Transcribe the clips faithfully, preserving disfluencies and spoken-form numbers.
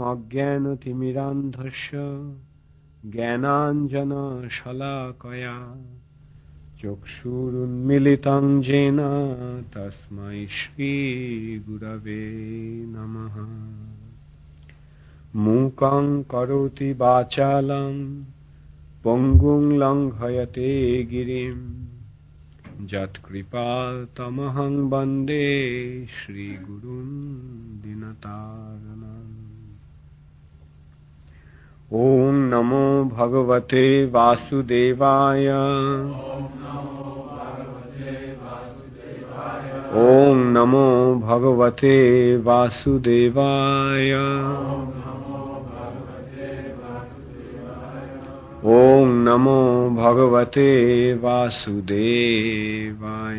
अज्ञानतिमिरान्धस्य ज्ञानाञ्जन शलाकया चक्षुरुन्मिलितं येन तस्मै श्री गुरवे नमः। मूकं करोति वाचालं पङ्गुं लङ्घयते गिरिं यत्कृपातमहं वन्दे श्रीगुरुं दीनतारिणम्। ॐ नमो भगवते वासुदेवाय। ॐ नमो भगवते वासुदेवाय। ॐ नमो भगवते वासुदेवाय।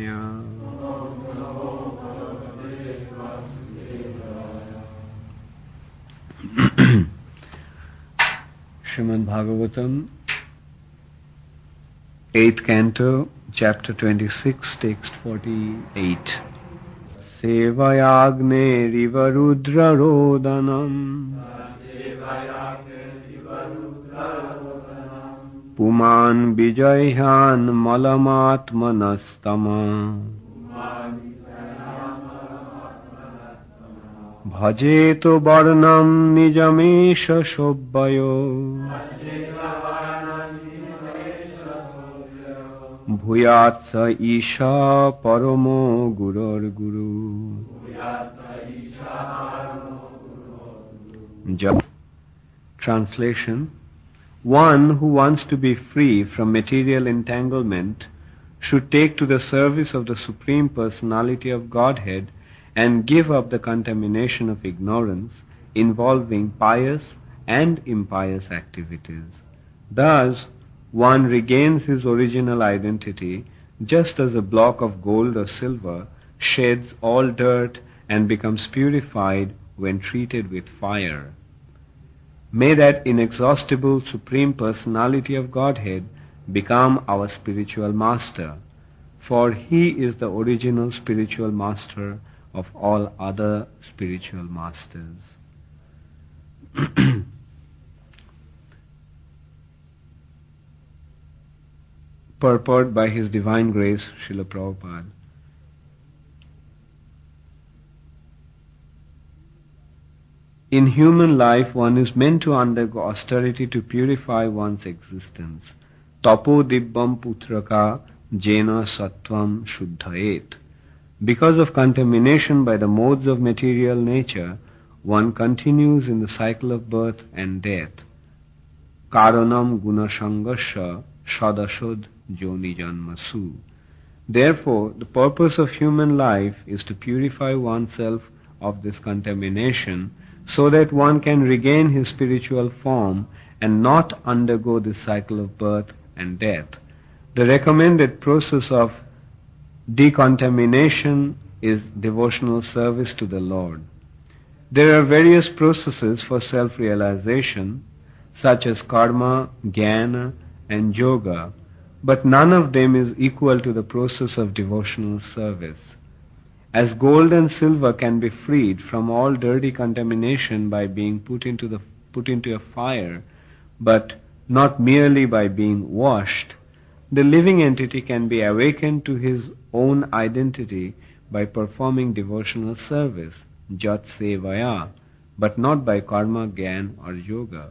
Srimad Bhagavatam, eighth canto, chapter twenty-six, text forty-eight. Sevayagne riva rudra rodanam puman vijayhan malamatmanastama bhajeto varnam nijamesha shobbayo bhuyatsa isha paramo gurur guru. Translation. One who wants to be free from material entanglement should take to the service of the Supreme Personality of Godhead and give up the contamination of ignorance involving pious and impious activities. Thus, one regains his original identity just as a block of gold or silver sheds all dirt and becomes purified when treated with fire. May that inexhaustible Supreme Personality of Godhead become our spiritual master, for He is the original spiritual master of all other spiritual masters. Purport by His Divine Grace, Srila Prabhupada. In human life, one is meant to undergo austerity to purify one's existence. Tapo dibbam putraka jena sattvam shuddhaet. Because of contamination by the modes of material nature, one continues in the cycle of birth and death. Karanam gunasangasya sadasod joni janmasu. Therefore, the purpose of human life is to purify oneself of this contamination so that one can regain his spiritual form and not undergo this cycle of birth and death. The recommended process of decontamination is devotional service to the Lord. There are various processes for self-realization, such as karma, jnana, and yoga, but none of them is equal to the process of devotional service. As gold and silver can be freed from all dirty contamination by being put into the put into a fire, but not merely by being washed, the living entity can be awakened to his own identity by performing devotional service, jat sevaya, but not by karma, jnana, or yoga.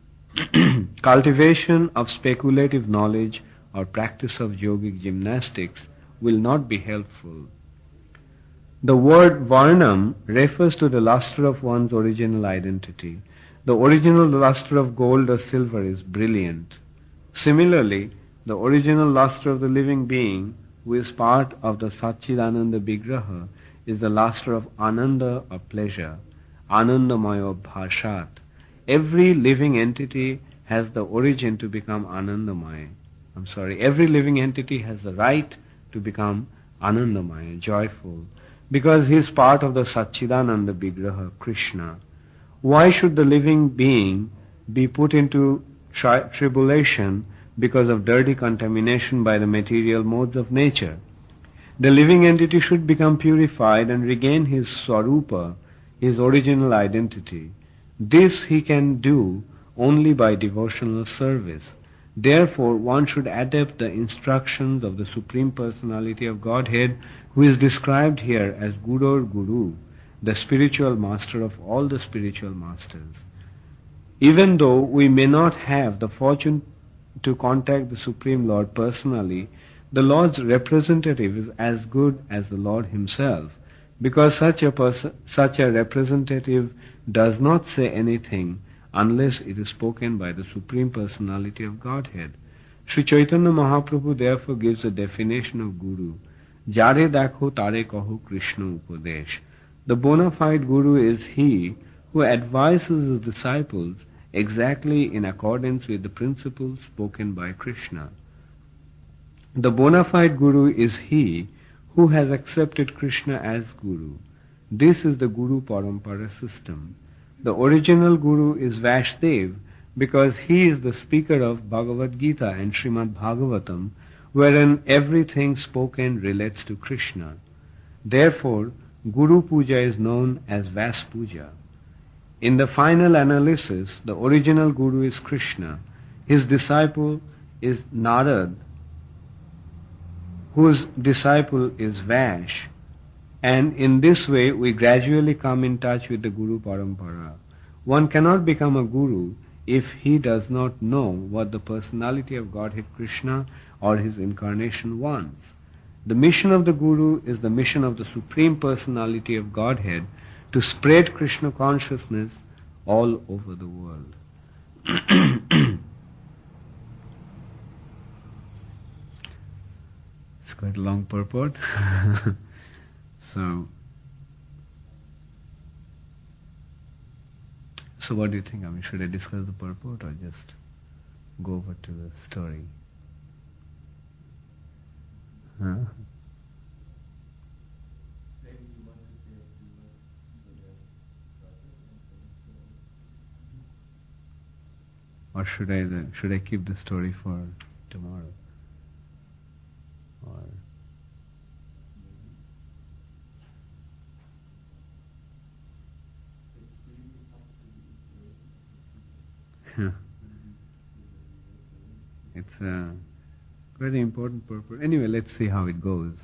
Cultivation of speculative knowledge or practice of yogic gymnastics will not be helpful. The word varnam refers to the luster of one's original identity. The original luster of gold or silver is brilliant. Similarly, the original luster of the living being, who is part of the Satchidananda Vigraha, is the luster of ananda or pleasure, anandamaya bhashat. Every living entity has the origin to become anandamaya. I'm sorry, every living entity has the right to become anandamaya, joyful, because he is part of the Satchidananda Vigraha, Krishna. Why should the living being be put into tri- tribulation because of dirty contamination by the material modes of nature? The living entity should become purified and regain his swarupa, his original identity. This he can do only by devotional service. Therefore, one should adapt the instructions of the Supreme Personality of Godhead, who is described here as Gurur Guru, the spiritual master of all the spiritual masters. Even though we may not have the fortune to contact the Supreme Lord personally, the Lord's representative is as good as the Lord himself, because such a person, such a representative does not say anything unless it is spoken by the Supreme Personality of Godhead. Sri Chaitanya Mahaprabhu therefore gives a definition of Guru. Jare dakho tare kaho Krishna upadesh. The bona fide Guru is he who advises his disciples exactly in accordance with the principles spoken by Krishna. The bona fide Guru is he who has accepted Krishna as Guru. This is the Guru Parampara system. The original Guru is Vashdev because he is the speaker of Bhagavad Gita and Srimad Bhagavatam, wherein everything spoken relates to Krishna. Therefore, Guru Puja is known as Vas Puja. In the final analysis, the original Guru is Krishna. His disciple is Narad, whose disciple is Vash. And in this way, we gradually come in touch with the Guru Parampara. One cannot become a Guru if he does not know what the personality of Godhead Krishna or his incarnation wants. The mission of the Guru is the mission of the Supreme Personality of Godhead to spread Krishna consciousness all over the world. It's quite a long purport. So, so what do you think? I mean, should I discuss the purport or just go over to the story? Huh? Or should I the, should I keep the story for tomorrow? Or it's a very important purpose. Anyway, let's see how it goes.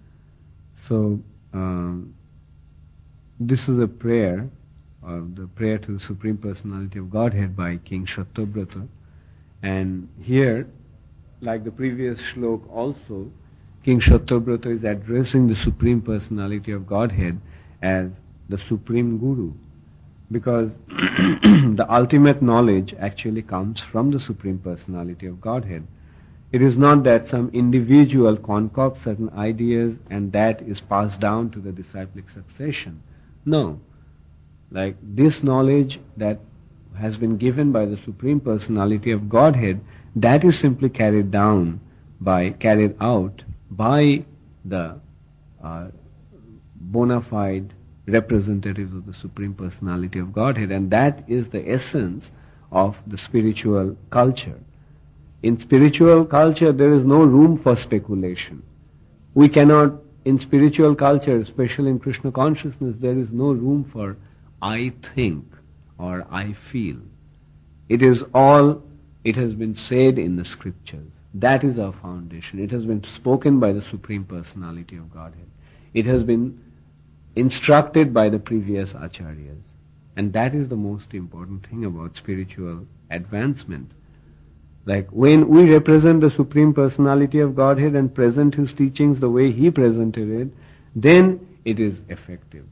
So, um, this is a prayer, uh, the prayer to the Supreme Personality of Godhead by King Shattavrata. And here, like the previous shlok also, King Shattavrata is addressing the Supreme Personality of Godhead as the Supreme Guru. Because the ultimate knowledge actually comes from the Supreme Personality of Godhead. It is not that some individual concocts certain ideas and that is passed down to the disciplic succession. No. Like this knowledge that has been given by the Supreme Personality of Godhead, that is simply carried down by, carried out by the uh, bona fide representatives of the Supreme Personality of Godhead, and that is the essence of the spiritual culture. In spiritual culture, there is no room for speculation. We cannot, in spiritual culture, especially in Krishna consciousness, there is no room for I think or I feel. It is all, it has been said in the scriptures. That is our foundation. It has been spoken by the Supreme Personality of Godhead. It has been instructed by the previous acharyas. And that is the most important thing about spiritual advancement. Like when we represent the Supreme Personality of Godhead and present His teachings the way He presented it, then it is effective.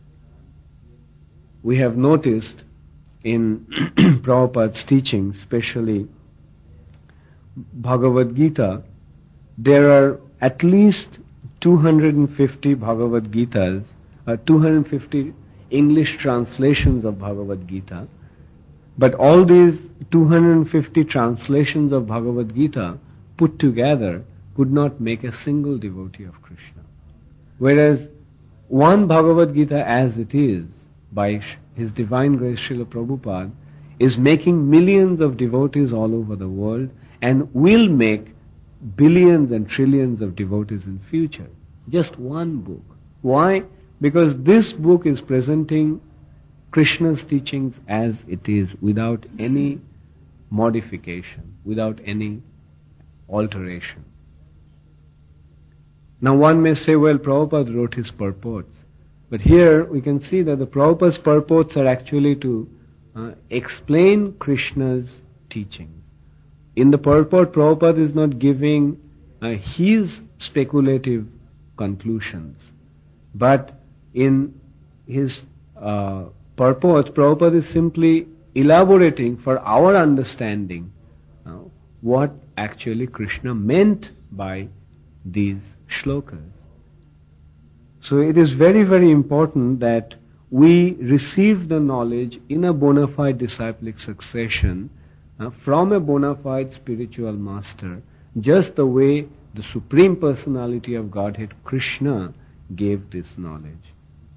We have noticed in Prabhupada's teachings, especially Bhagavad Gita, there are at least two hundred fifty Bhagavad Gitas, uh, two hundred fifty English translations of Bhagavad Gita. But all these two hundred fifty translations of Bhagavad Gita put together could not make a single devotee of Krishna. Whereas one Bhagavad Gita as it is, by His Divine Grace Srila Prabhupada, is making millions of devotees all over the world and will make billions and trillions of devotees in future. Just one book. Why? Because this book is presenting Krishna's teachings as it is, without any modification, without any alteration. Now one may say, well, Prabhupada wrote his purports. But here we can see that the Prabhupada's purports are actually to uh, explain Krishna's teachings. In the purport, Prabhupada is not giving uh, his speculative conclusions. But in his uh, purports, Prabhupada is simply elaborating for our understanding uh, what actually Krishna meant by these shlokas. So it is very, very important that we receive the knowledge in a bona fide disciplic succession uh, from a bona fide spiritual master, just the way the Supreme Personality of Godhead, Krishna, gave this knowledge.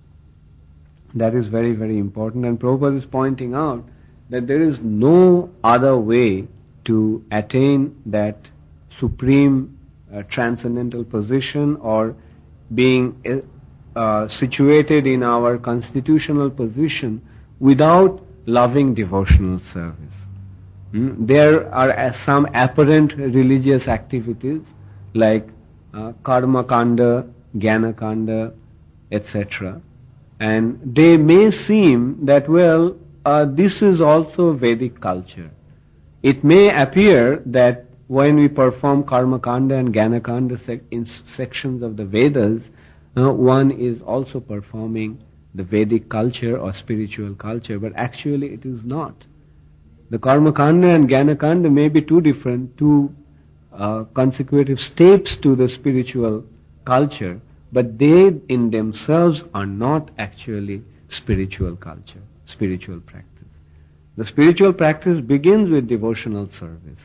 That is very, very important. And Prabhupada is pointing out that there is no other way to attain that supreme uh, transcendental position or being uh, uh, situated in our constitutional position without loving devotional service. Hmm? There are uh, some apparent religious activities like uh, karma kanda, jnana kanda, et cetera. And they may seem that, well, uh, this is also Vedic culture. It may appear that when we perform karma kanda and jnana kanda sec- in sections of the Vedas, uh, one is also performing the Vedic culture or spiritual culture, but actually it is not. The karma kanda and jnana kanda may be two different, two uh, consecutive steps to the spiritual culture, but they in themselves are not actually spiritual culture, spiritual practice. The spiritual practice begins with devotional service.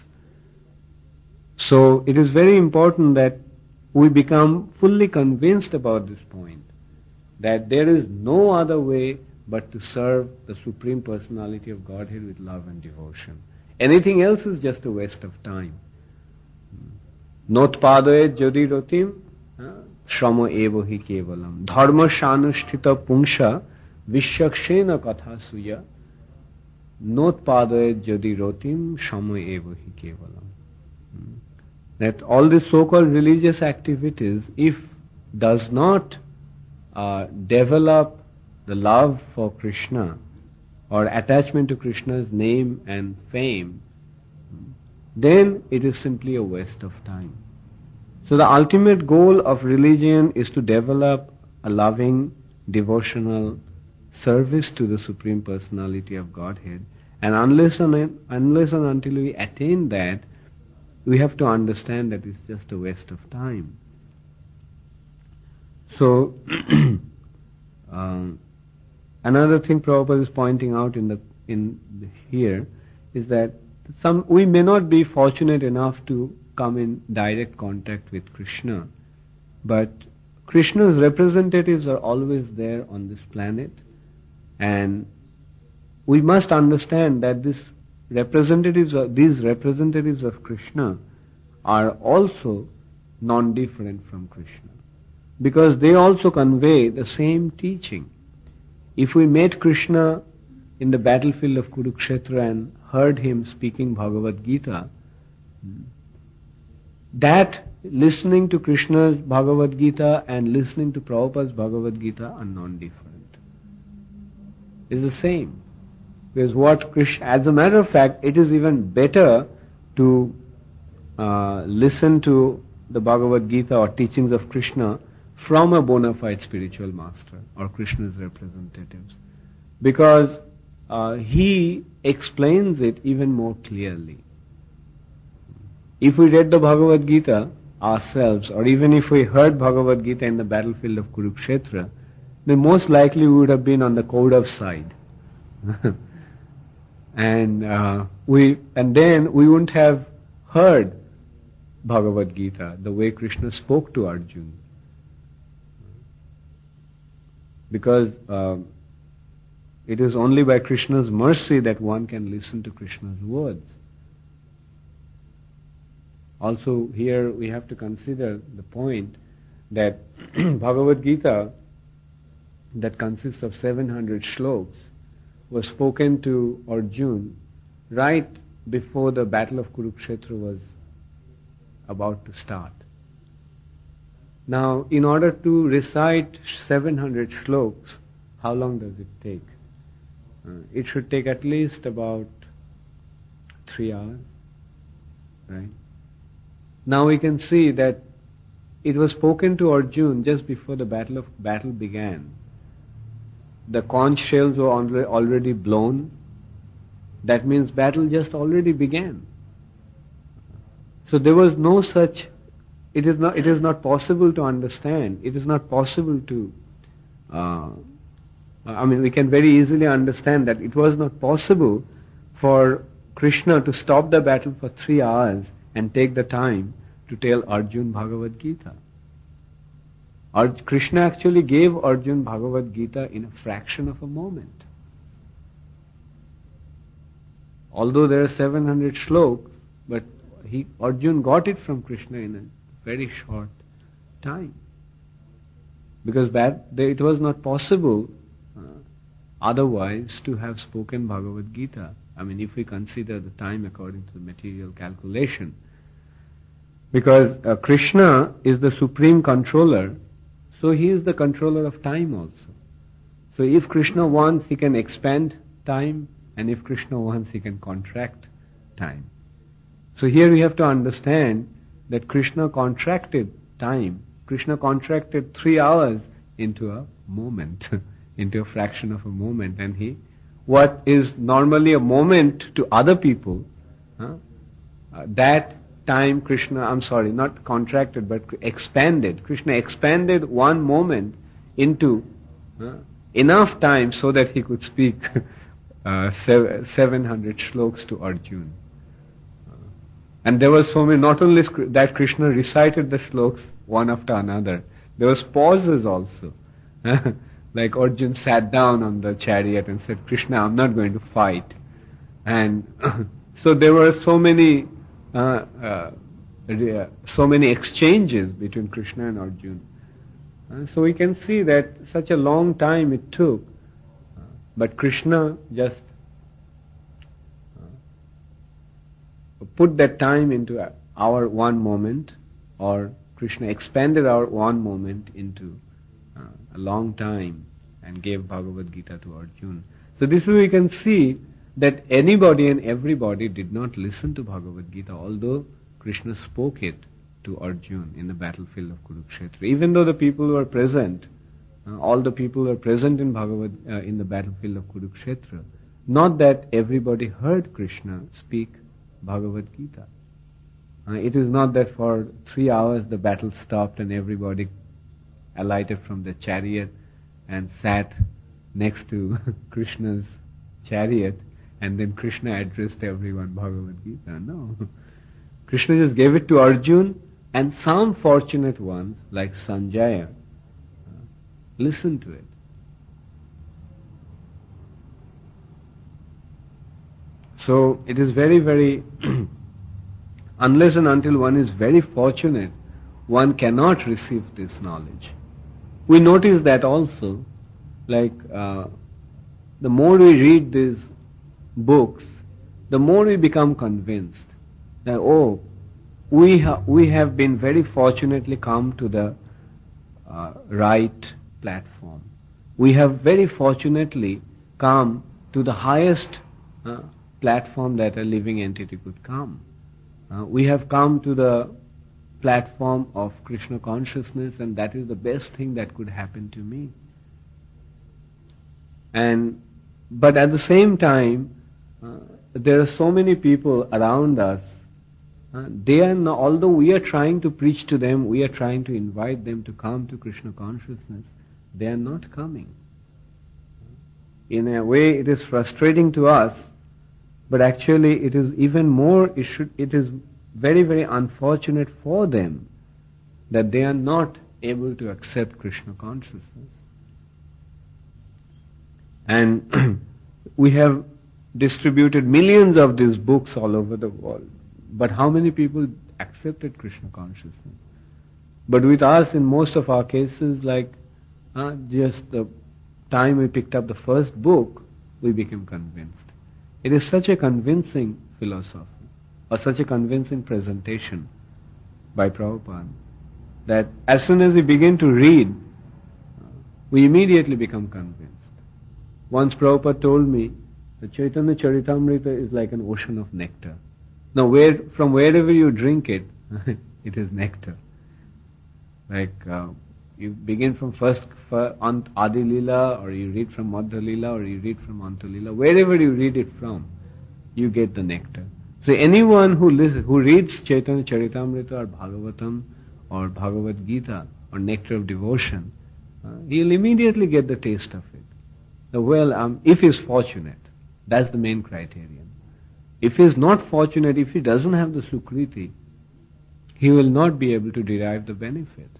So it is very important that we become fully convinced about this point, that there is no other way but to serve the Supreme Personality of Godhead with love and devotion. Anything else is just a waste of time. Notpadayet jodi rotim Shrama evo hi kevalam. Dharma shanusthita pungsha vishakshena katha suya notpadayet jadi rotim shama evo hi kevalam. That all these so-called religious activities, if does not uh, develop the love for Krishna or attachment to Krishna's name and fame, then it is simply a waste of time. So the ultimate goal of religion is to develop a loving, devotional service to the Supreme Personality of Godhead. And unless and, unless and until we attain that, we have to understand that it's just a waste of time. So, um, another thing Prabhupada is pointing out in the in the, here is that some we may not be fortunate enough to come in direct contact with Krishna, but Krishna's representatives are always there on this planet, and we must understand that this representatives of, these representatives of Krishna are also non-different from Krishna, because they also convey the same teaching. If we met Krishna in the battlefield of Kurukshetra and heard him speaking Bhagavad Gita, that listening to Krishna's Bhagavad Gita and listening to Prabhupada's Bhagavad Gita are non-different. It's the same. Because what Krishna, as a matter of fact, it is even better to uh, listen to the Bhagavad Gita or teachings of Krishna from a bona fide spiritual master or Krishna's representatives, because uh, he explains it even more clearly. If we read the Bhagavad Gita ourselves, or even if we heard Bhagavad Gita in the battlefield of Kurukshetra, then most likely we would have been on the Kaudav side. and uh, we, and then we wouldn't have heard Bhagavad Gita the way Krishna spoke to Arjuna. Because uh, it is only by Krishna's mercy that one can listen to Krishna's words. Also here we have to consider the point that Bhagavad Gita, that consists of seven hundred shlokas, was spoken to Arjuna right before the battle of Kurukshetra was about to start. Now, in order to recite seven hundred shlokas, how long does it take? Uh, it should take at least about three hours, right? Now we can see that it was spoken to Arjuna just before the battle of battle began. The conch shells were already blown. That means battle just already began. So there was no such. It is not. It is not possible to understand. It is not possible to. Uh, I mean, we can very easily understand that it was not possible for Krishna to stop the battle for three hours and take the time to tell Arjuna Bhagavad Gita. Ar- Krishna actually gave Arjuna Bhagavad Gita in a fraction of a moment. Although there are seven hundred shlokas, but he, Arjuna got it from Krishna in a very short time. Because that, it was not possible uh, otherwise to have spoken Bhagavad Gita. I mean, if we consider the time according to the material calculation. Because uh, Krishna is the supreme controller, so he is the controller of time also. So if Krishna wants, he can expand time, and if Krishna wants, he can contract time. So here we have to understand that Krishna contracted time. Krishna contracted three hours into a moment, into a fraction of a moment, and he, what is normally a moment to other people, huh, uh, that time Krishna, I'm sorry, not contracted, but expanded. Krishna expanded one moment into uh, enough time so that he could speak uh, seven hundred shlokas to Arjuna. Uh, and there was so many, not only that Krishna recited the shlokas one after another, there was pauses also. Like Arjuna sat down on the chariot and said, Krishna, I'm not going to fight. And so there were so many Uh, uh, so many exchanges between Krishna and Arjuna. Uh, so we can see that such a long time it took, uh, but Krishna just uh, put that time into our one moment, or Krishna expanded our one moment into uh, a long time and gave Bhagavad Gita to Arjuna. So this way we can see that anybody and everybody did not listen to Bhagavad Gita, although Krishna spoke it to Arjuna in the battlefield of Kurukshetra. Even though the people who were present, uh, all the people who were present in Bhagavad, uh, in the battlefield of Kurukshetra, not that everybody heard Krishna speak Bhagavad Gita. Uh, it is not that for three hours the battle stopped and everybody alighted from the chariot and sat next to Krishna's chariot, and then Krishna addressed everyone Bhagavad Gita. No. Krishna just gave it to Arjuna, and some fortunate ones, like Sanjaya, uh, listened to it. So it is very, very, unless and until one is very fortunate, one cannot receive this knowledge. We notice that also, like uh, the more we read these books, the more we become convinced that, oh, we, ha- we have been very fortunately come to the uh, right platform. We have very fortunately come to the highest uh, platform that a living entity could come. Uh, we have come to the platform of Krishna consciousness, and that is the best thing that could happen to me. And but at the same time, uh, there are so many people around us. Uh, they are not, although we are trying to preach to them, we are trying to invite them to come to Krishna consciousness, they are not coming. In a way, it is frustrating to us, but actually, it is even more. It should. It is very, very unfortunate for them that they are not able to accept Krishna consciousness. And we have distributed millions of these books all over the world. But how many people accepted Krishna consciousness? But with us, in most of our cases, like uh, just the time we picked up the first book, we became convinced. It is such a convincing philosophy, or such a convincing presentation by Prabhupada, that as soon as we begin to read, we immediately become convinced. Once Prabhupada told me that Chaitanya Charitamrita is like an ocean of nectar. Now, where, from wherever you drink it, it is nectar. Like uh, you begin from first on Adi Lila, or you read from Madhya Lila, or you read from Anta Lila. Wherever you read it from, you get the nectar. So anyone who listens, who reads Chaitanya Charitamrita or Bhagavatam or Bhagavad Gita or Nectar of Devotion, uh, he'll immediately get the taste of it. The well, um, if he's fortunate, that's the main criterion. If he's not fortunate, if he doesn't have the Sukriti, he will not be able to derive the benefit.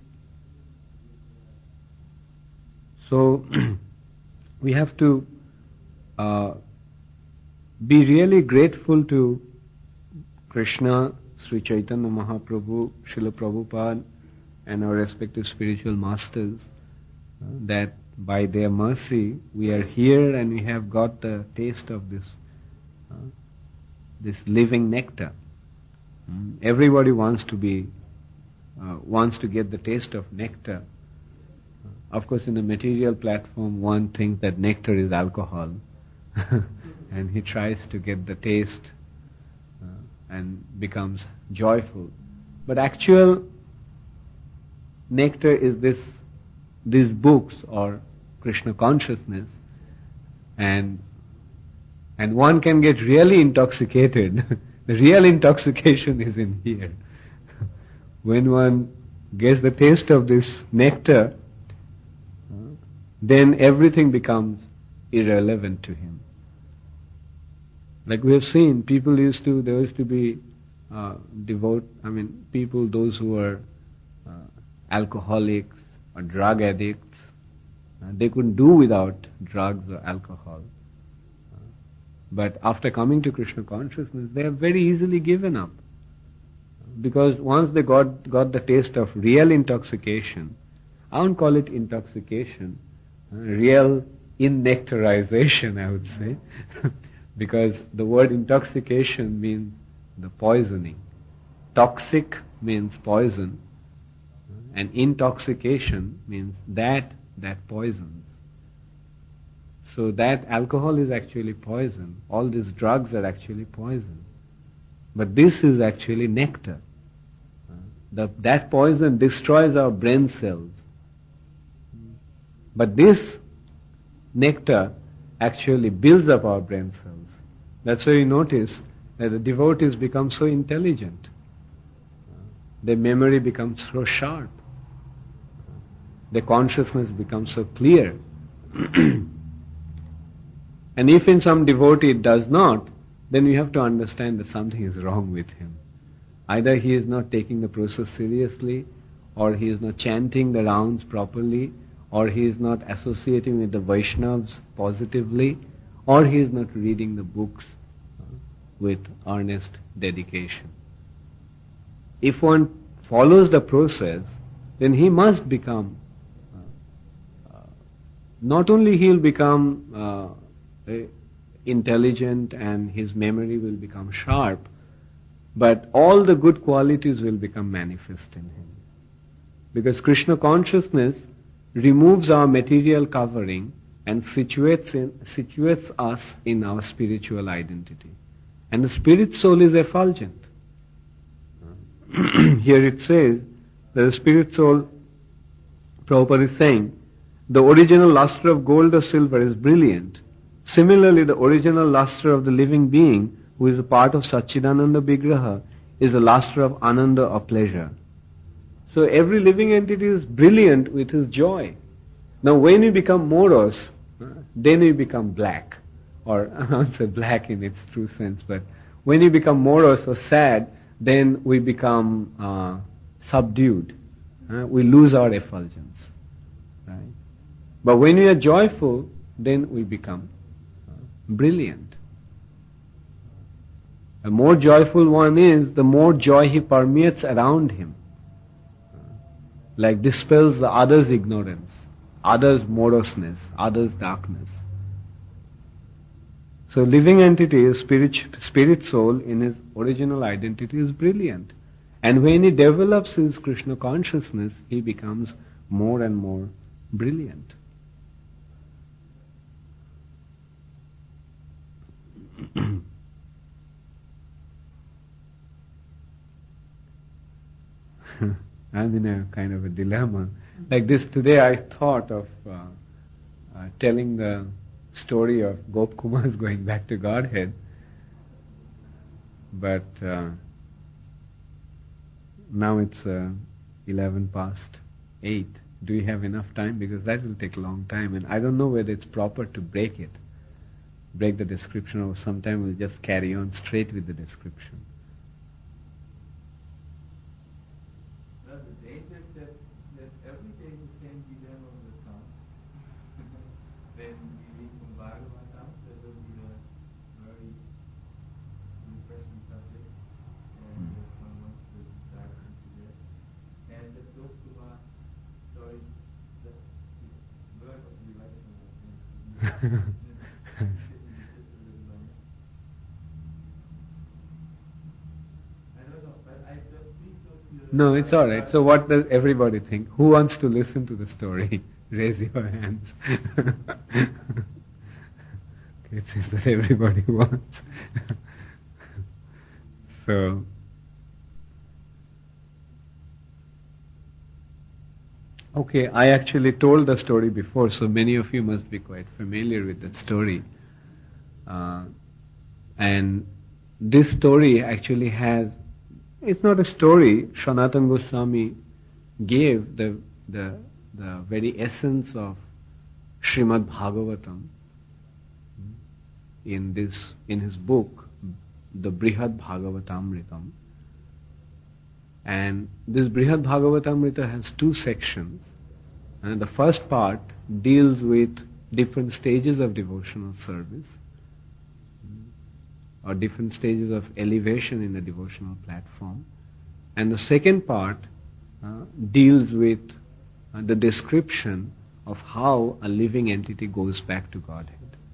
So, we have to uh, be really grateful to Krishna, Sri Chaitanya Mahaprabhu, Srila Prabhupada, and our respective spiritual masters, uh, that by their mercy we are here and we have got the taste of this uh, this living nectar. Mm. Everybody wants to be uh, wants to get the taste of nectar. Uh, of course, in the material platform, one thinks that nectar is alcohol, and he tries to get the taste uh, and becomes joyful. But actual nectar is this these books or Krishna consciousness, and and one can get really intoxicated. The real intoxication is in here. When one gets the taste of this nectar, then everything becomes irrelevant to him. Like we have seen, people used to, there used to be uh, devote, I mean, people, those who are uh, alcoholics or drug addicts, Uh, they couldn't do without drugs or alcohol. Uh, but after coming to Krishna consciousness, they have very easily given up. Because once they got, got the taste of real intoxication, I won't call it intoxication, uh, real innectarization, I would say. Because the word intoxication means the poisoning. Toxic means poison, uh, and intoxication means that that poisons. So that alcohol is actually poison. All these drugs are actually poison. But this is actually nectar. Uh, the, that poison destroys our brain cells. But this nectar actually builds up our brain cells. That's why you notice that the devotees become so intelligent. Uh, their memory becomes so sharp. The consciousness becomes so clear. And if in some devotee it does not, then we have to understand that something is wrong with him. Either he is not taking the process seriously, or he is not chanting the rounds properly, or he is not associating with the Vaishnavas positively, or he is not reading the books with earnest dedication. If one follows the process, then he must become Not only he will become uh, intelligent and his memory will become sharp, but all the good qualities will become manifest in him. Because Krishna consciousness removes our material covering and situates, in, situates us in our spiritual identity. And the spirit soul is effulgent. Here it says that the spirit soul, Prabhupada is saying, the original luster of gold or silver is brilliant. Similarly, the original luster of the living being, who is a part of Satchidananda Vigraha, is a luster of Ananda or pleasure. So every living entity is brilliant with his joy. Now when we become morose, then we become black. Or I won't say black in its true sense, but when we become morose or sad, then we become uh, subdued. Uh, we lose our effulgence. Right? But when we are joyful, then we become uh, brilliant. The more joyful one is, the more joy he permeates around him. Uh, like dispels the other's ignorance, other's moroseness, other's darkness. So living entity, spirit, spirit soul in his original identity is brilliant. And when he develops his Krishna consciousness, he becomes more and more brilliant. I'm in a kind of a dilemma. Like this today I thought of uh, uh, telling the story of Gop Kumar's going back to Godhead, but uh, now it's uh, eleven past eight. Do we have enough time? Because that will take a long time, and I don't know whether it's proper to break it, break the description, or sometime we'll just carry on straight with the description. Well, the data that, that everything can be done on the tongue. Then we read from Bhagavatam, that will be a very refreshing subject, and mm. if one wants to dive into that. And the Gopkumar story, the birth of the Vaishnava. No, it's all right. So what does everybody think? Who wants to listen to the story? Raise your hands. Okay, it seems that everybody wants. So, okay, I actually told the story before, so many of you must be quite familiar with that story. Uh, and this story actually has, it's not a story. Sanatana Goswami gave the, the, the very essence of Srimad Bhagavatam in this, in his book, the Brihad Bhagavatamritam. And this Brihad Bhagavatamrita has two sections. And the first part deals with different stages of devotional service, or different stages of elevation in the devotional platform. And the second part uh, deals with uh, the description of how a living entity goes back to Godhead.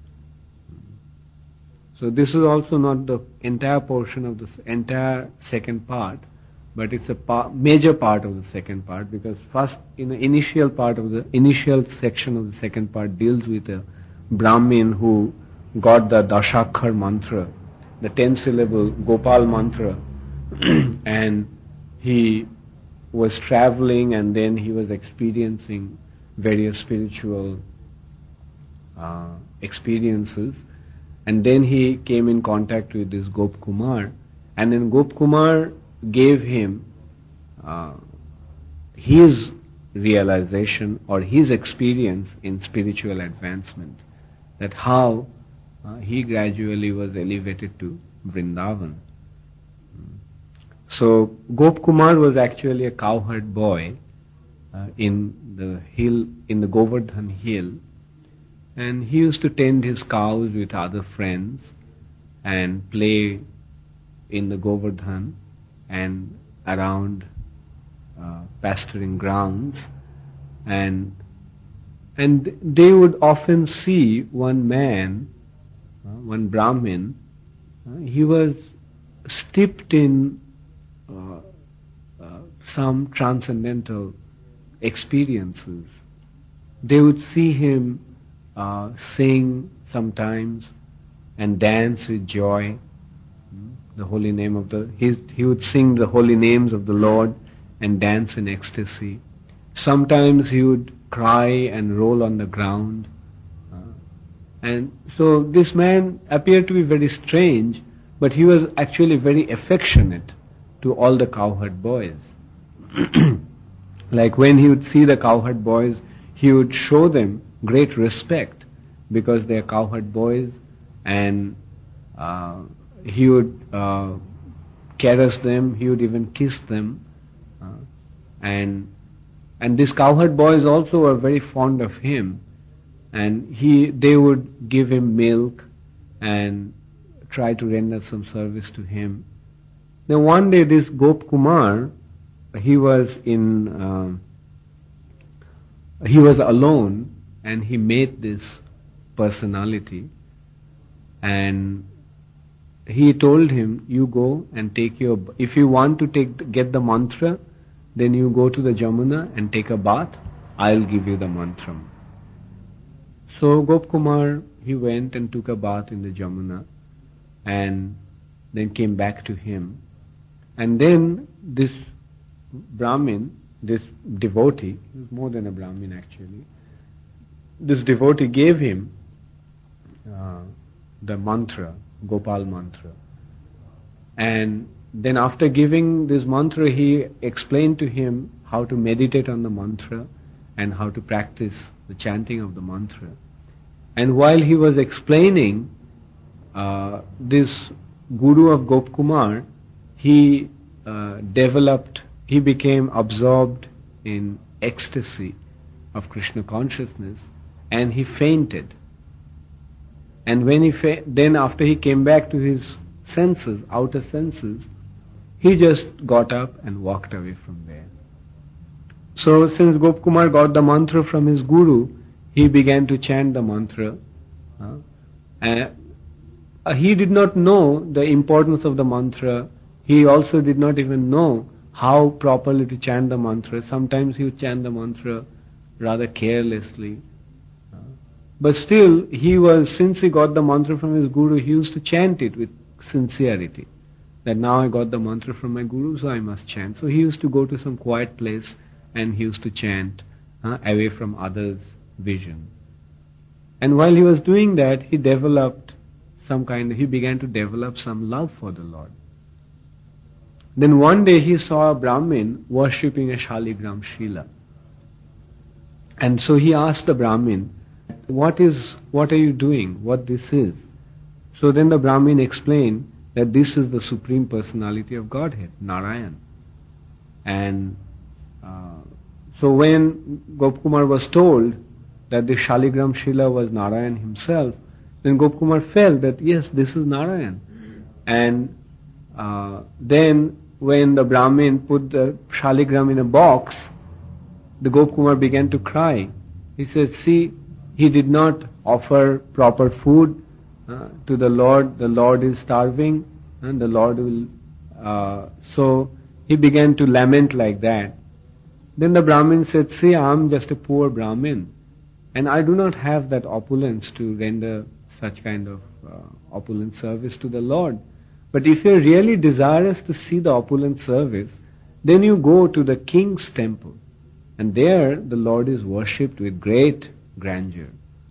So this is also not the entire portion of the entire second part, but it's a pa- major part of the second part, because first, in the initial part of the initial section of the second part deals with a Brahmin who got the Dashakhar mantra, the ten syllable Gopal mantra, and he was traveling and then he was experiencing various spiritual uh, experiences, and then he came in contact with this Gop Kumar, and then Gop Kumar gave him uh, his realization or his experience in spiritual advancement, that how uh, he gradually was elevated to Vrindavan. So Gop Kumar was actually a cowherd boy uh, in the hill, in the Govardhan hill, and he used to tend his cows with other friends and play in the Govardhan and around uh, pasturing grounds, and and they would often see one man, uh, one Brahmin. Uh, he was steeped in uh, uh, some transcendental experiences. They would see him uh, sing sometimes and dance with joy. The holy name of the, he, he would sing the holy names of the Lord and dance in ecstasy. Sometimes he would cry and roll on the ground. Uh, and so this man appeared to be very strange, but he was actually very affectionate to all the cowherd boys. Like when he would see the cowherd boys, he would show them great respect because they are cowherd boys, and uh, he would uh, caress them, he would even kiss them. Uh, and and these cowherd boys also were very fond of him, and he they would give him milk and try to render some service to him. Then one day this Gop Kumar, he was in, uh, he was alone, and he met this personality. and he told him, you go and take your, if you want to take get the mantra, then you go to the Jamuna and take a bath, I'll give you the mantra. So Gopkumar, he went and took a bath in the Jamuna and then came back to him. And then this Brahmin, this devotee, he was more than a Brahmin actually, this devotee gave him uh, the mantra, Gopal mantra. And then after giving this mantra, he explained to him how to meditate on the mantra and how to practice the chanting of the mantra. And while he was explaining, uh, this Guru of Gopkumar, he uh, developed, he became absorbed in ecstasy of Krishna consciousness, and he fainted. And when he fa- then after he came back to his senses, outer senses, he just got up and walked away from there. So since Gopkumar got the mantra from his guru, he began to chant the mantra. Uh, and uh, he did not know the importance of the mantra. He also did not even know how properly to chant the mantra. Sometimes he would chant the mantra rather carelessly. Uh, but still, he was, since he got the mantra from his guru, he used to chant it with sincerity. That now I got the mantra from my guru, so I must chant. So he used to go to some quiet place and he used to chant uh, away from others' vision. And while he was doing that, he developed some kind, he began to develop some love for the Lord. Then one day he saw a Brahmin worshipping a Shaligram Shila. And so he asked the Brahmin, what is, what are you doing? What this is? So then the Brahmin explained that this is the Supreme Personality of Godhead, Narayan. And uh, so when Gopkumar was told that the Shaligram Shila was Narayan himself, then Gopkumar felt that yes, this is Narayan. And uh, then when the Brahmin put the Shaligram in a box, the Gopkumar began to cry. He said, see, he did not offer proper food uh, to the Lord. The Lord is starving and the Lord will... Uh, so he began to lament like that. Then the Brahmin said, see, I am just a poor Brahmin and I do not have that opulence to render such kind of uh, opulent service to the Lord. But if you are really desirous to see the opulent service, then you go to the king's temple. And there the Lord is worshipped with great grandeur.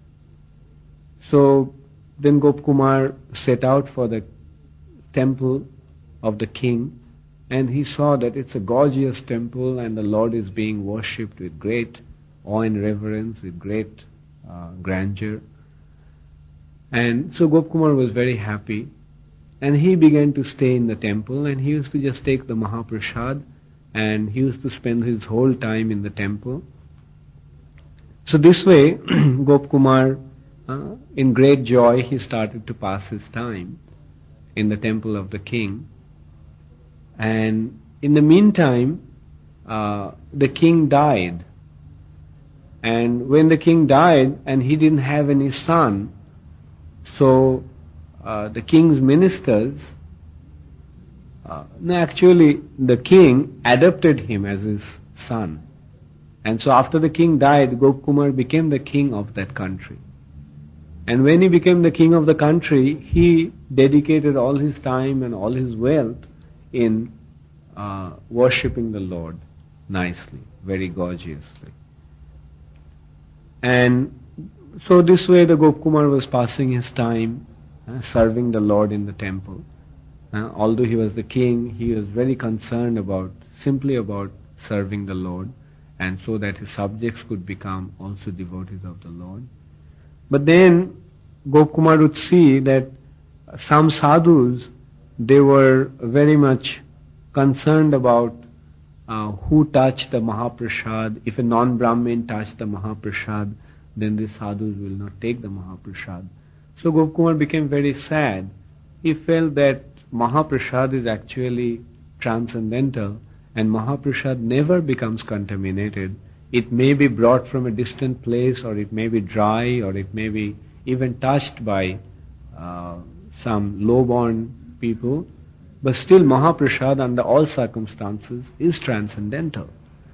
So then Gopkumar set out for the temple of the king, and he saw that it's a gorgeous temple and the Lord is being worshipped with great awe and reverence, with great uh, grandeur. And so Gopkumar was very happy, and he began to stay in the temple, and he used to just take the Mahaprasad, and he used to spend his whole time in the temple. So this way, Gopkumar, uh, in great joy, he started to pass his time in the temple of the king. And in the meantime, uh, the king died. And when the king died, and he didn't have any son, so uh, the king's ministers, Uh, no, actually, the king adopted him as his son. And so after the king died, Gopkumar became the king of that country. And when he became the king of the country, he dedicated all his time and all his wealth in uh, worshipping the Lord nicely, very gorgeously. And so this way the Gopkumar was passing his time uh, serving the Lord in the temple. Uh, although he was the king, he was very concerned about, simply about serving the Lord, and so that his subjects could become also devotees of the Lord. But then Gopkumar would see that some sadhus, they were very much concerned about uh, who touched the Mahaprasad. If a non-Brahmin touched the Mahaprasad, then the sadhus will not take the Mahaprasad. So Gopkumar became very sad. He felt that Mahaprasad is actually transcendental, and Mahaprasad never becomes contaminated. It may be brought from a distant place, or it may be dry, or it may be even touched by uh, some low-born people, but still Mahaprasad under all circumstances is transcendental.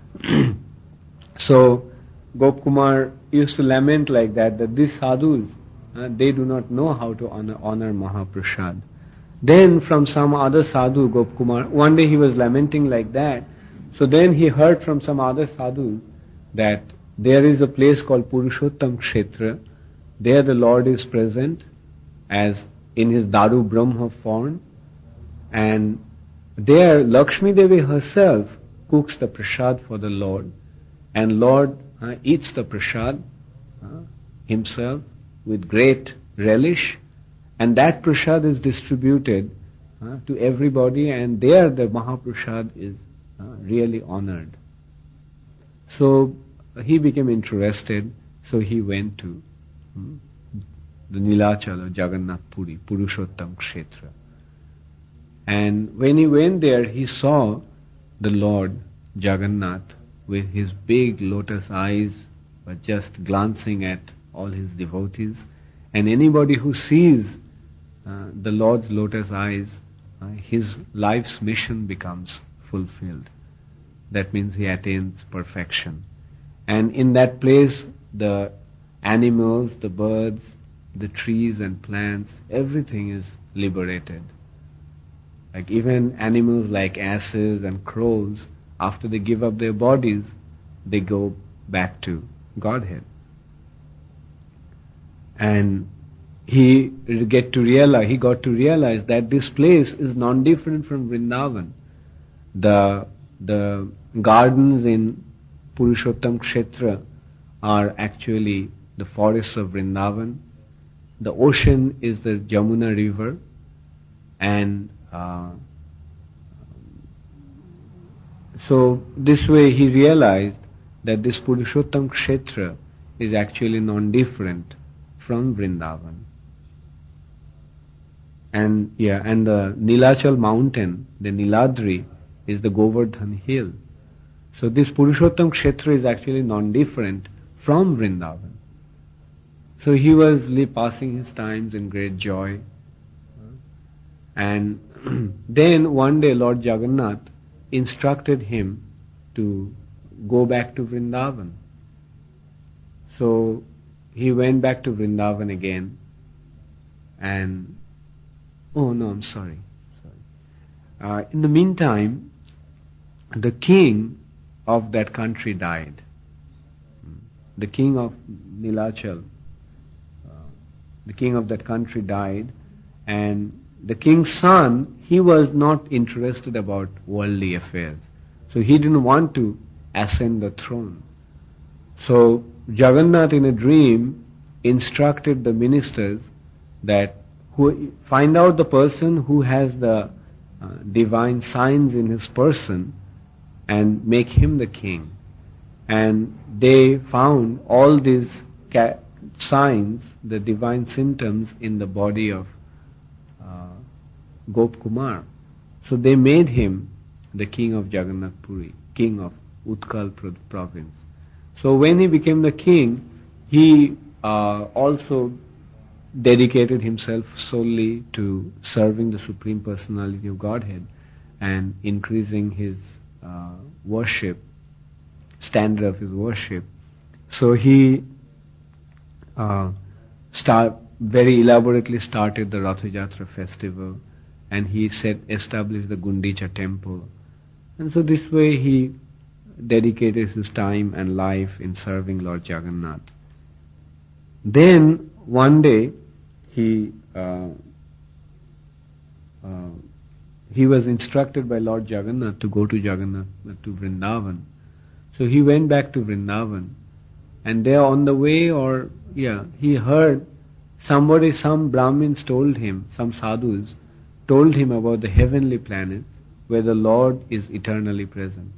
So Gopkumar used to lament like that, that these sadhus, uh, they do not know how to honor, honor Mahaprasad. Then from some other sadhu, Gopkumar, one day he was lamenting like that, so then he heard from some other sadhus that there is a place called Purushottam Kshetra. There the Lord is present as in his Daru Brahma form, and there Lakshmi Devi herself cooks the prasad for the Lord, and Lord uh, eats the prasad uh, himself with great relish, and that prasad is distributed uh, to everybody, and there the Mahaprasad is uh, really honored. So uh, he became interested, so he went to hmm, the Nilachal or Jagannath Puri, Purushottam Kshetra. And when he went there, he saw the Lord Jagannath with his big lotus eyes, but just glancing at all his devotees. And anybody who sees uh, the Lord's lotus eyes, uh, his life's mission becomes fulfilled. That means he attains perfection. And in that place, the animals, the birds, the trees and plants, everything is liberated. Like even animals like asses and crows, after they give up their bodies, they go back to Godhead. And he get to realize, he got to realize that this place is non-different from Vrindavan. The the gardens in Purushottam Kshetra are actually the forests of Vrindavan. The ocean is the Jamuna river, and uh, so this way he realized that this Purushottam Kshetra is actually non-different from Vrindavan. And yeah, and the Nilachal mountain, the Niladri, is the Govardhan hill. So this Purushottam Kshetra is actually non-different from Vrindavan. So he was passing his times in great joy. And then one day Lord Jagannath instructed him to go back to Vrindavan. So he went back to Vrindavan again, and oh no, I'm sorry. sorry. Uh, in the meantime, the king of that country died. The king of Nilachal, uh, the king of that country died, and the king's son, he was not interested about worldly affairs. So he didn't want to ascend the throne. So Jagannath in a dream instructed the ministers that who find out the person who has the uh, divine signs in his person and make him the king. And they found all these ca- signs, the divine symptoms in the body of uh, Gopkumar. So they made him the king of Jagannath Puri, king of Utkal province. So when he became the king, he uh, also dedicated himself solely to serving the Supreme Personality of Godhead and increasing his uh, worship, standard of his worship. So he uh, start, very elaborately started the Ratha Jatra festival, and he set, established the Gundicha temple. And so this way he dedicated his time and life in serving Lord Jagannath. Then one day he uh, uh, he was instructed by Lord Jagannath to go to Jagannath to Vrindavan. So he went back to Vrindavan, and there on the way, or yeah, he heard somebody, some Brahmins told him, some sadhus told him about the heavenly planets where the Lord is eternally present.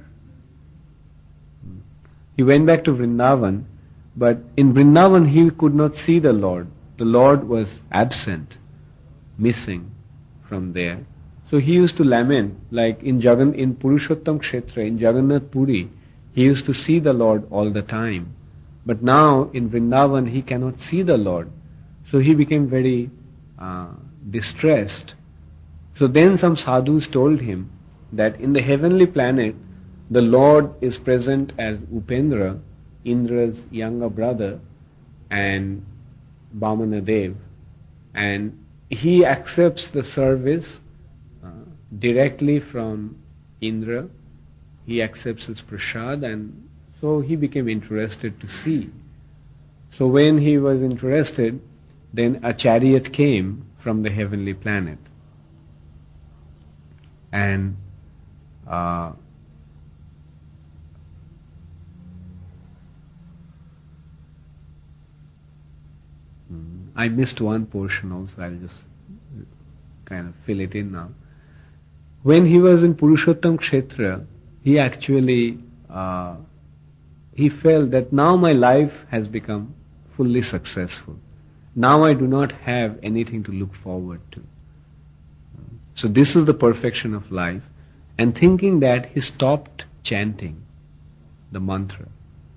He went back to Vrindavan, but in Vrindavan he could not see the Lord. The Lord was absent, missing from there. So he used to lament, like in Jagan, in Purushottam Kshetra, in Jagannath Puri, he used to see the Lord all the time. But now in Vrindavan he cannot see the Lord. So he became very uh, distressed. So then some sadhus told him that in the heavenly planet, the Lord is present as Upendra, Indra's younger brother, and Vamana Dev, and he accepts the service uh, directly from Indra. He accepts his prasad, and so he became interested to see. So when he was interested, then a chariot came from the heavenly planet. And uh, I missed one portion also, I'll just kind of fill it in now. When he was in Purushottam Kshetra, he actually, uh, he felt that now my life has become fully successful. Now I do not have anything to look forward to. So this is the perfection of life. And thinking that, he stopped chanting the mantra.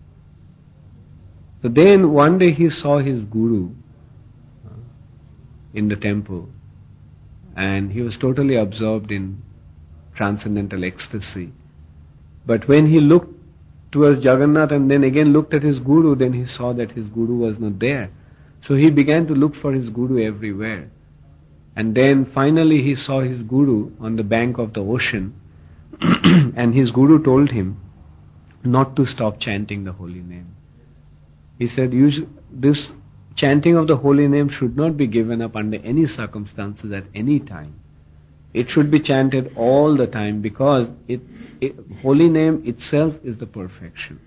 So then one day he saw his guru uh, in the temple, and he was totally absorbed in transcendental ecstasy. But when he looked towards Jagannath and then again looked at his guru, then he saw that his guru was not there. So he began to look for his guru everywhere. And then finally he saw his guru on the bank of the ocean, and his guru told him not to stop chanting the holy name. He said, you sh- this chanting of the holy name should not be given up under any circumstances at any time. It should be chanted all the time, because it, it holy name itself is the perfection.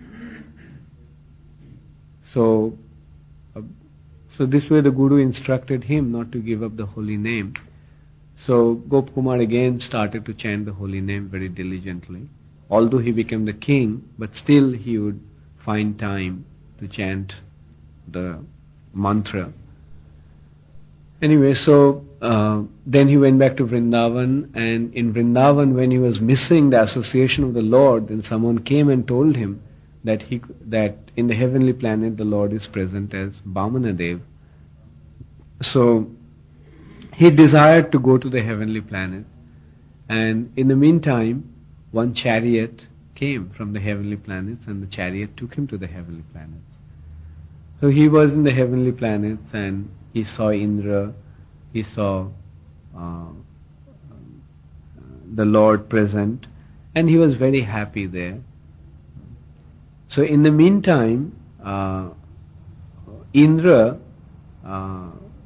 So, uh, so this way the Guru instructed him not to give up the holy name. So Gopkumar again started to chant the holy name very diligently. Although he became the king, but still he would find time to chant the mantra. Anyway, so uh, then he went back to Vrindavan, and in Vrindavan, when he was missing the association of the Lord, then someone came and told him that he that in the heavenly planet the Lord is present as Vamana Dev. So he desired to go to the heavenly planet, and in the meantime, one chariot came from the heavenly planets, and the chariot took him to the heavenly planets. So he was in the heavenly planets, and he saw Indra, he saw uh, the Lord present, and he was very happy there. So in the meantime, uh, Indra uh,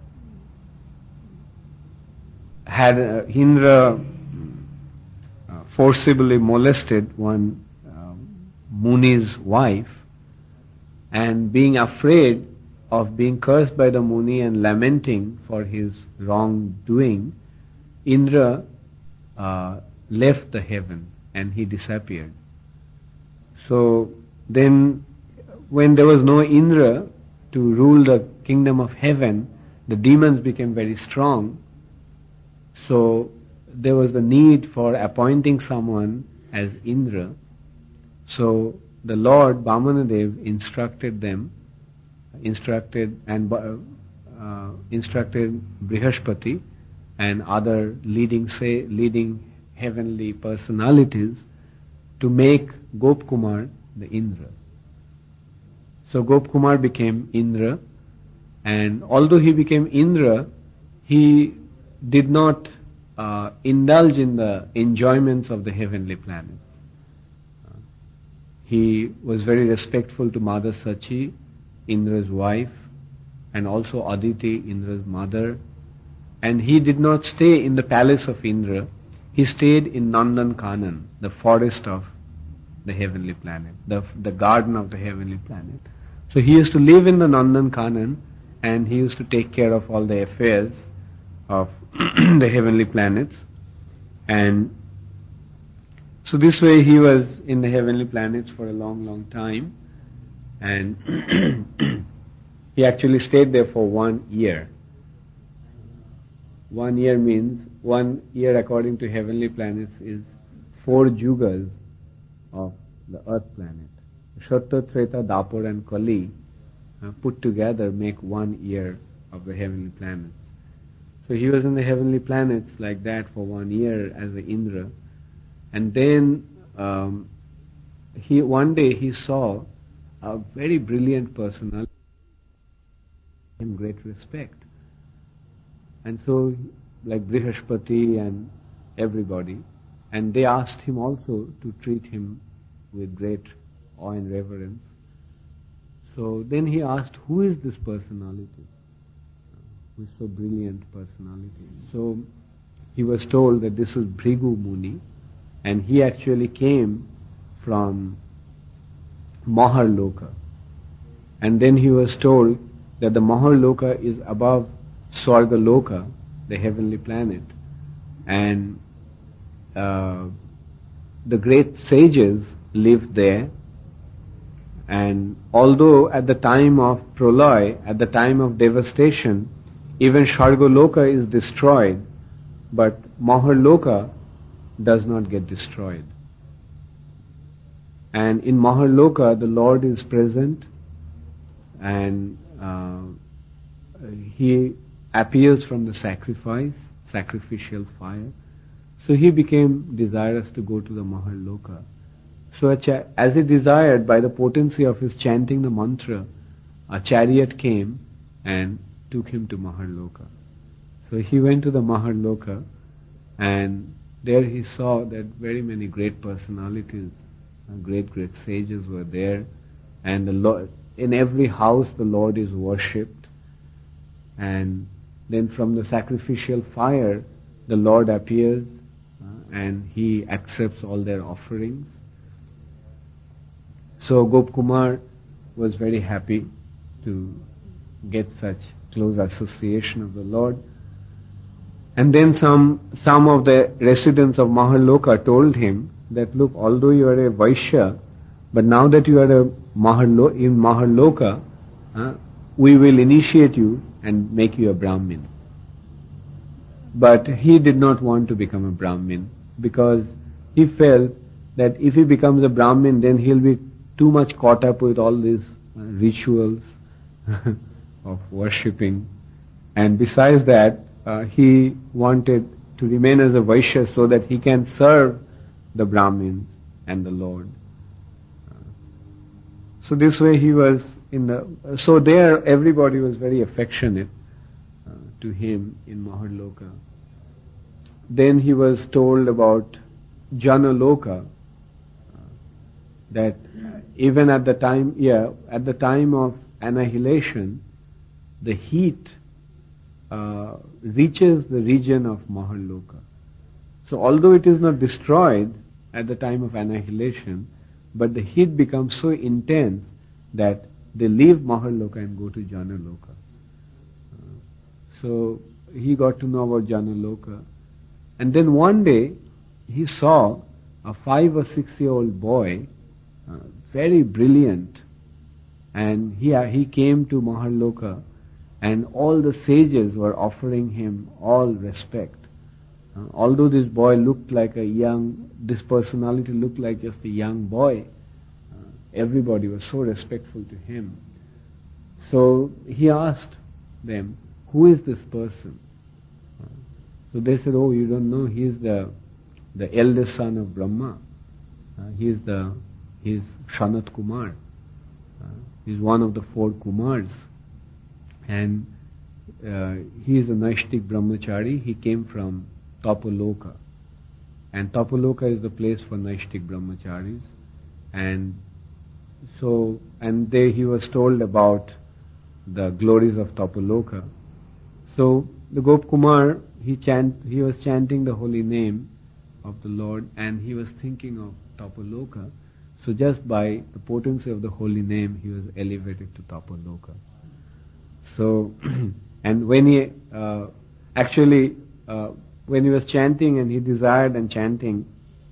had uh, Indra uh, forcibly molested one uh, Muni's wife, and being afraid of being cursed by the Muni and lamenting for his wrongdoing, Indra uh, left the heaven and he disappeared. So then, when there was no Indra to rule the kingdom of heaven, the demons became very strong. So there was the need for appointing someone as Indra. So the Lord Vamanadev instructed them, instructed and uh, instructed Brihaspati and other leading say leading heavenly personalities to make Gopkumar the Indra. So Gopkumar became Indra, and although he became Indra, he did not uh, indulge in the enjoyments of the heavenly planets. Uh, he was very respectful to Mother Sachi, Indra's wife, and also Aditi, Indra's mother. And he did not stay in the palace of Indra. He stayed in Nandan Kanan, the forest of the heavenly planet, the, the garden of the heavenly planet. So he used to live in the Nandan Kanan, and he used to take care of all the affairs of the heavenly planets. And so this way he was in the heavenly planets for a long, long time. And he actually stayed there for one year. One year means, one year according to heavenly planets is four yugas of the earth planet. Shatta, Treta, Dapur and Kali uh, put together make one year of the heavenly planets. So he was in the heavenly planets like that for one year as a Indra. And then um, he one day he saw a very brilliant personality, him great respect. And so, like Brihaspati and everybody, and they asked him also to treat him with great awe and reverence. So then he asked, who is this personality? Who is so brilliant personality? So he was told that this is Bhrigu Muni, and he actually came from Maharloka. And then he was told that the Maharloka is above Swargaloka, the heavenly planet, and uh, the great sages lived there. And although at the time of Pralay, at the time of devastation, even Swargaloka is destroyed, but Maharloka does not get destroyed. And in Maharloka, the Lord is present, and uh, He appears from the sacrifice, sacrificial fire. So he became desirous to go to the Maharloka. So as he desired, by the potency of his chanting the mantra, a chariot came and took him to Maharloka. So he went to the Maharloka, and there he saw that very many great personalities, uh, great, great sages were there, and the Lord, in every house the Lord is worshipped, and then from the sacrificial fire the Lord appears uh, and He accepts all their offerings. So Gopkumar was very happy to get such close association of the Lord. And then some some of the residents of Maharloka told him that, look, although you are a Vaishya, but now that you are a Maharlo- in Maharloka, uh, we will initiate you and make you a Brahmin. But he did not want to become a Brahmin, because he felt that if he becomes a Brahmin, then he'll be too much caught up with all these uh, rituals of worshipping. And besides that, uh, he wanted to remain as a Vaishya so that he can serve the Brahmins and the Lord. So this way he was in the, so there everybody was very affectionate uh, to him in Maharloka. Then he was told about Janaloka, uh, that even at the time, yeah, at the time of annihilation, the heat uh, reaches the region of Maharloka. So although it is not destroyed at the time of annihilation, but the heat becomes so intense that they leave Maharloka and go to Janaloka. Uh, so he got to know about Janaloka. And then one day he saw a five or six year old boy, uh, very brilliant, and he, he came to Maharloka, and all the sages were offering him all respect. Uh, although this boy looked like a young, this personality looked like just a young boy, uh, everybody was so respectful to him. So he asked them, who is this person? Uh, so they said, oh, you don't know, he is the, the eldest son of Brahma. Uh, he is the, he is Sanat Kumar. Uh, he is one of the four Kumars. And uh, he is a Naishtik Brahmachari. He came from Tapaloka. And Tapaloka is the place for Naishtik Brahmacharis. And so, and there he was told about the glories of Tapaloka. So the Gopkumar, he chant, he was chanting the holy name of the Lord, and he was thinking of Tapaloka. So just by the potency of the holy name, he was elevated to Tapaloka. So, and when he uh, actually, uh, when he was chanting and he desired and chanting,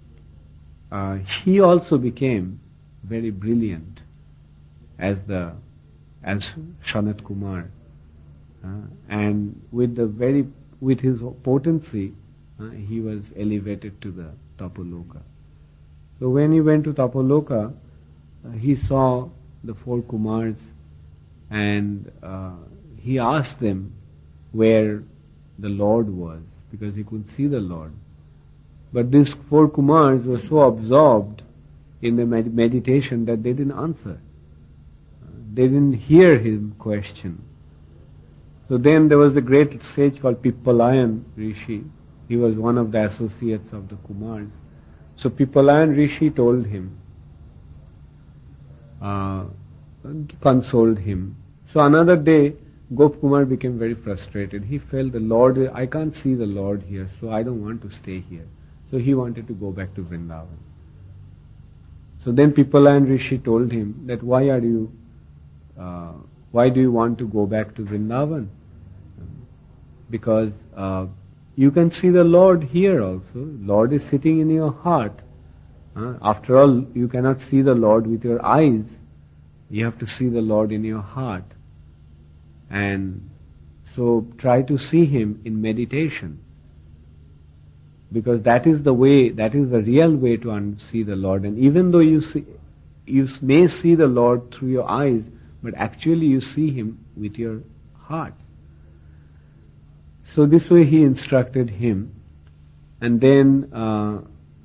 uh, he also became very brilliant as the as Sanat Kumar, uh, and with the very with his potency, uh, he was elevated to the Tapaloka. So when he went to Tapaloka, uh, he saw the four Kumars, and uh, he asked them where the Lord was, because he couldn't see the Lord. But these four Kumars were so absorbed in the med- meditation that they didn't answer. They didn't hear him question. So then there was a great sage called Pippalayan Rishi. He was one of the associates of the Kumars. So Pippalayan Rishi told him, uh, consoled him. So another day, Gop Kumar became very frustrated. He felt the Lord, I can't see the Lord here, so I don't want to stay here. So he wanted to go back to Vrindavan. So then Pippalayan Rishi told him that why are you, uh, why do you want to go back to Vrindavan? Because uh, you can see the Lord here also. Lord is sitting in your heart. Uh, after all, you cannot see the Lord with your eyes. You have to see the Lord in your heart. And so try to see Him in meditation. Because that is the way, that is the real way to un- see the Lord. And even though you see, you may see the Lord through your eyes, but actually you see Him with your heart. So this way he instructed him. And then uh, uh,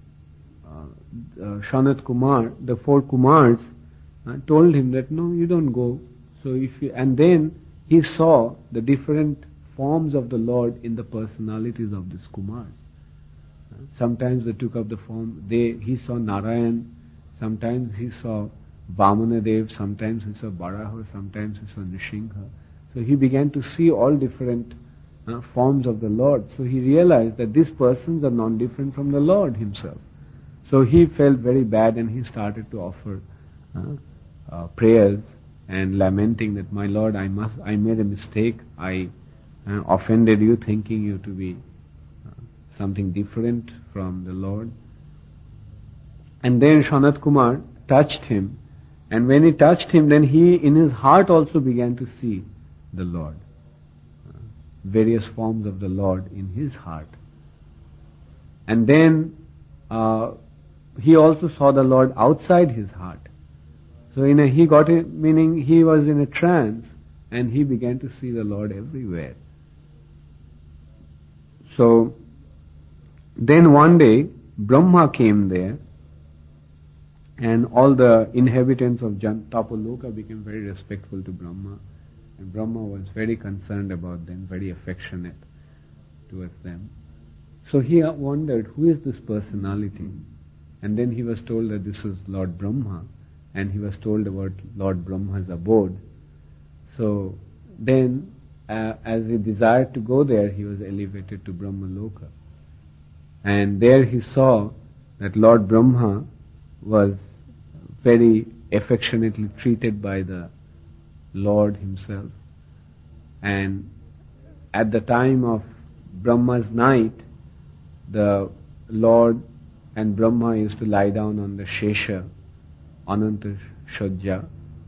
uh, Sanat Kumar, the four Kumars, uh, told him that no, you don't go. So if you, and then he saw the different forms of the Lord in the personalities of these Kumars. Uh, sometimes they took up the form, they, he saw Narayan, sometimes he saw Vamanadev, sometimes he saw Baraha, sometimes he saw Nrsimha. So he began to see all different uh, forms of the Lord. So he realized that these persons are non-different from the Lord himself. So he felt very bad and he started to offer uh, uh, prayers and lamenting that, my Lord, I must, I made a mistake. I uh, offended you, thinking you to be uh, something different from the Lord. And then Sanat Kumar touched him, and when he touched him, then he in his heart also began to see the Lord, uh, various forms of the Lord in his heart. And then uh, he also saw the Lord outside his heart. So in a, he got it, meaning he was in a trance, and he began to see the Lord everywhere. So then one day Brahma came there, and all the inhabitants of Tapoloka became very respectful to Brahma, and Brahma was very concerned about them, very affectionate towards them. So he wondered, who is this personality? And then he was told that this is Lord Brahma, and he was told about Lord Brahma's abode. So then, uh, as he desired to go there, he was elevated to Brahmaloka. And there he saw that Lord Brahma was very affectionately treated by the Lord himself. And at the time of Brahma's night, the Lord and Brahma used to lie down on the Shesha, Ananta Shajja.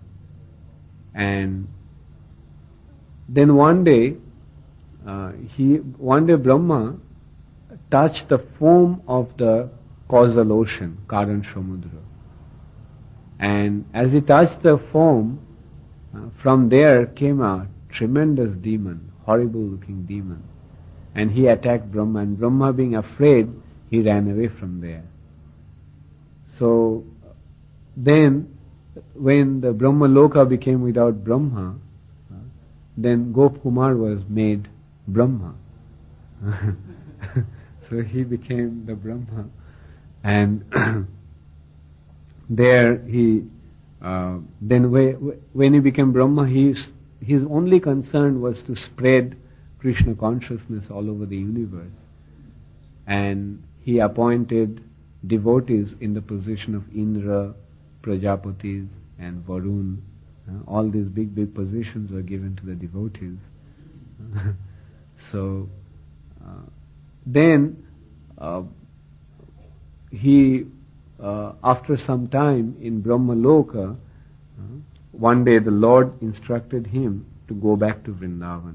And then one day, uh, he, one day Brahma touched the foam of the causal ocean, Karan Samudra. And as he touched the foam, uh, from there came a tremendous demon, horrible looking demon. And he attacked Brahma, and Brahma being afraid, he ran away from there. So then, when the Brahma Loka became without Brahma, uh, then Gop Kumar was made Brahma. So he became the Brahma. And there he, uh, then when he became Brahma, his, his only concern was to spread Krishna consciousness all over the universe. And he appointed devotees in the position of Indra, Prajapatis and Varun. Uh, all these big, big positions were given to the devotees. So, uh, then uh, he, uh, after some time in Brahmaloka, uh, one day the Lord instructed him to go back to Vrindavan.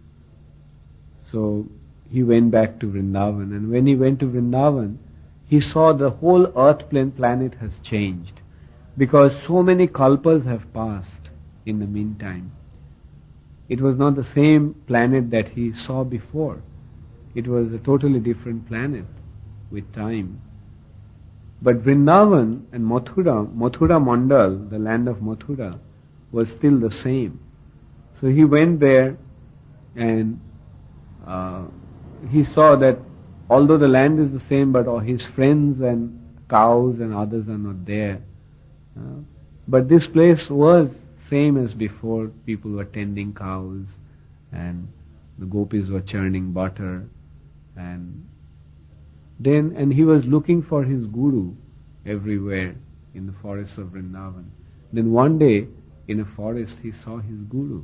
So he went back to Vrindavan, and when he went to Vrindavan, he saw the whole earth plane planet has changed, because so many kalpas have passed in the meantime. it was not the same planet that he saw before. It was a totally different planet with time. But Vrindavan and Mathura, Mathura Mandal, the land of Mathura, was still the same. So he went there and uh, he saw that although the land is the same, but all his friends and cows and others are not there. Uh, but this place was same as before. People were tending cows and the gopis were churning butter, and then and he was looking for his guru everywhere in the forests of Vrindavan. Then one day in a forest he saw his guru,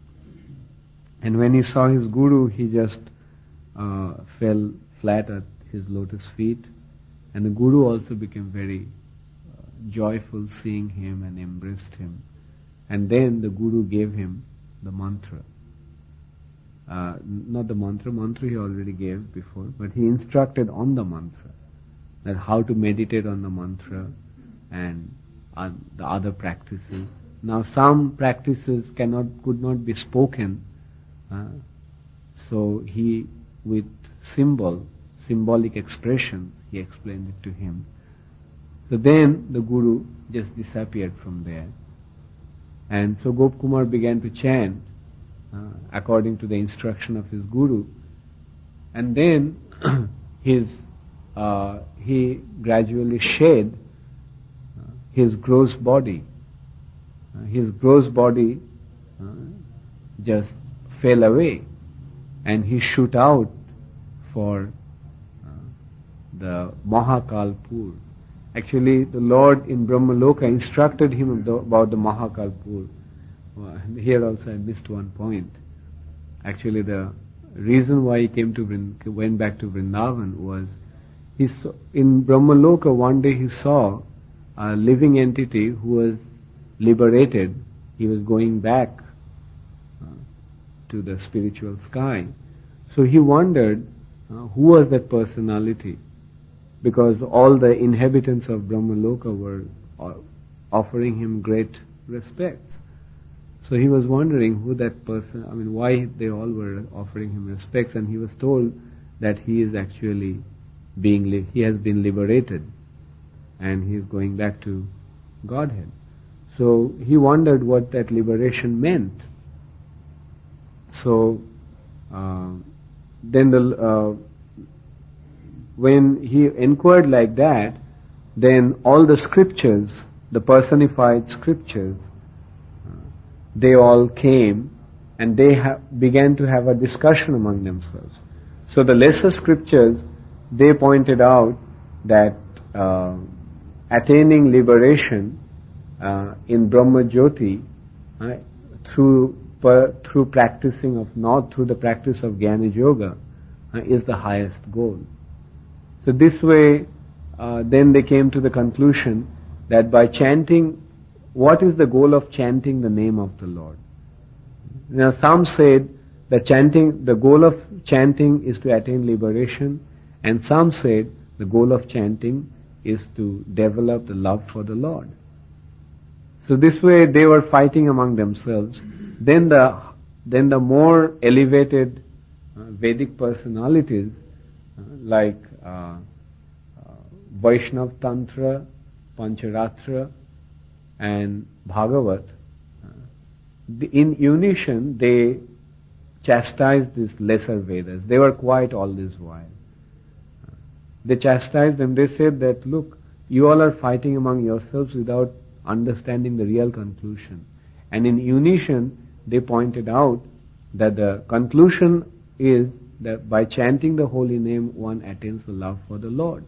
and when he saw his guru he just uh, fell flat at his lotus feet, and the guru also became very uh, joyful seeing him and embraced him. And then the guru gave him the mantra. Uh, not the mantra, mantra he already gave before, but he instructed on the mantra, that how to meditate on the mantra and uh, the other practices. Now some practices cannot, could not be spoken, uh, so he, with symbol, symbolic expressions, he explained it to him. So then the guru just disappeared from there. And so Gopkumar began to chant uh, according to the instruction of his guru. And then his uh, he gradually shed uh, his gross body. Uh, his gross body uh, just fell away, and he shoot out for uh, the Mahakalpur. Actually, the Lord in Brahmaloka instructed him about the Mahakalpur. Well, here also I missed one point. Actually, the reason why he came to Vrind- went back to Vrindavan was he saw, in Brahmaloka one day he saw a living entity who was liberated. He was going back uh, to the spiritual sky. So he wondered uh, who was that personality, because all the inhabitants of Brahmaloka were uh, offering him great respects. So he was wondering who that person, I mean why they all were offering him respects, and he was told that he is actually being, li- he has been liberated and he is going back to Godhead. So he wondered what that liberation meant. So uh, then the uh, when he inquired like that, then all the scriptures, the personified scriptures, uh, they all came and they ha- began to have a discussion among themselves. So the lesser scriptures, they pointed out that uh, attaining liberation uh, in Brahma Jyoti uh, through per, through practicing of not through the practice of Jnana Yoga uh, is the highest goal. So this way, uh, then they came to the conclusion that by chanting, what is the goal of chanting the name of the Lord? Now some said that chanting, the goal of chanting is to attain liberation, and some said the goal of chanting is to develop the love for the Lord. So this way they were fighting among themselves. Then the then the more elevated uh, Vedic personalities uh, like uh, uh, Vaishnav Tantra, Pancharatra, and Bhagavat, uh, the, in unison they chastised these lesser Vedas. They were quiet all this while. Uh, they chastised them. They said that, look, you all are fighting among yourselves without understanding the real conclusion. And in unison, they pointed out that the conclusion is that by chanting the holy name, one attains the love for the Lord.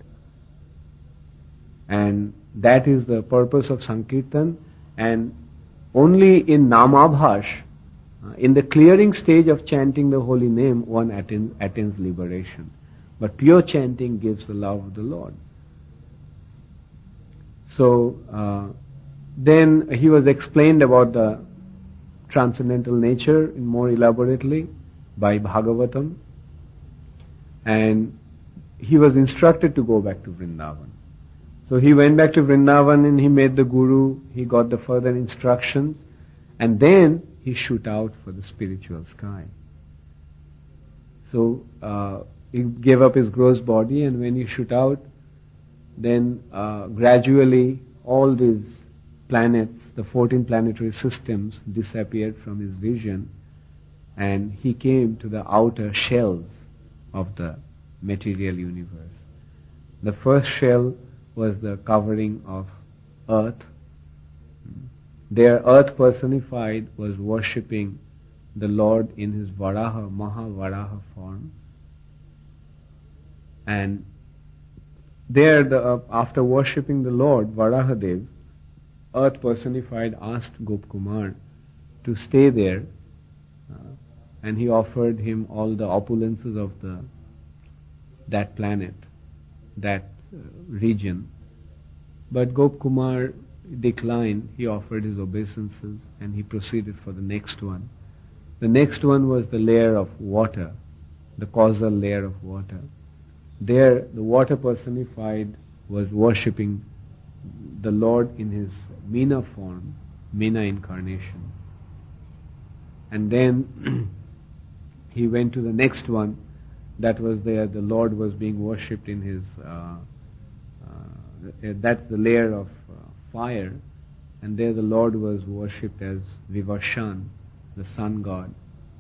And that is the purpose of Sankirtan. And only in Namabhash, uh, in the clearing stage of chanting the holy name, one attains, attains liberation. But pure chanting gives the love of the Lord. So, uh, then he was explained about the transcendental nature more elaborately by Bhagavatam, and he was instructed to go back to Vrindavan. So he went back to Vrindavan and he met the Guru, he got the further instructions, And then he shoot out for the spiritual sky. So uh, he gave up his gross body, and when he shoot out, then uh, gradually all these planets, the fourteen planetary systems, disappeared from his vision, and he came to the outer shells of the material universe. The first shell was the covering of earth. Their earth personified was worshipping the Lord in his Varaha, Mahavaraha form. And there, the, uh, after worshipping the Lord, Varahadev, earth personified asked Gopkumar to stay there, uh, and he offered him all the opulences of the that planet, that uh, region. But Gopkumar declined. He offered his obeisances and he proceeded for the next one. The next one was the layer of water, the causal layer of water. There, the water personified was worshipping the Lord in his Meena form, Meena incarnation. And then he went to the next one. That was there. The Lord was being worshipped in his. Uh, uh, that's the layer of uh, fire, and there the Lord was worshipped as Vivashan, the sun god.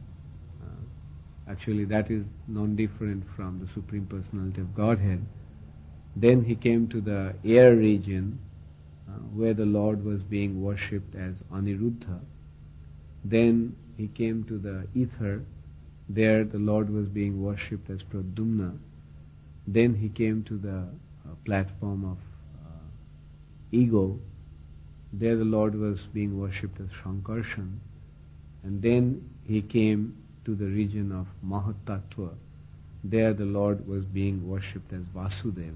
Uh, actually, that is non-different from the Supreme Personality of Godhead. Then he came to the air region, uh, where the Lord was being worshipped as Aniruddha. Then he came to the ether. There the Lord was being worshipped as Pradyumna. Then he came to the uh, platform of uh, ego. There the Lord was being worshipped as Shankarshan. And then he came to the region of Mahatattva. There the Lord was being worshipped as Vasudeva.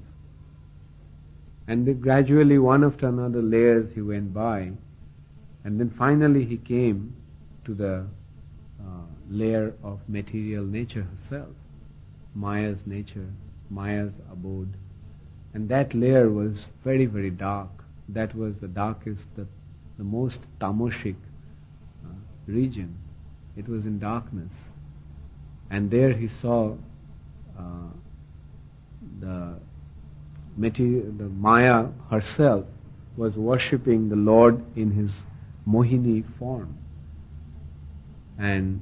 And then gradually, one after another layers he went by. And then finally he came to the Uh, layer of material nature herself, Maya's nature, Maya's abode. And that layer was very, very dark. That was the darkest, the, the most tamasic uh, region. It was in darkness. And there he saw uh, the material, the Maya herself was worshipping the Lord in his Mohini form. And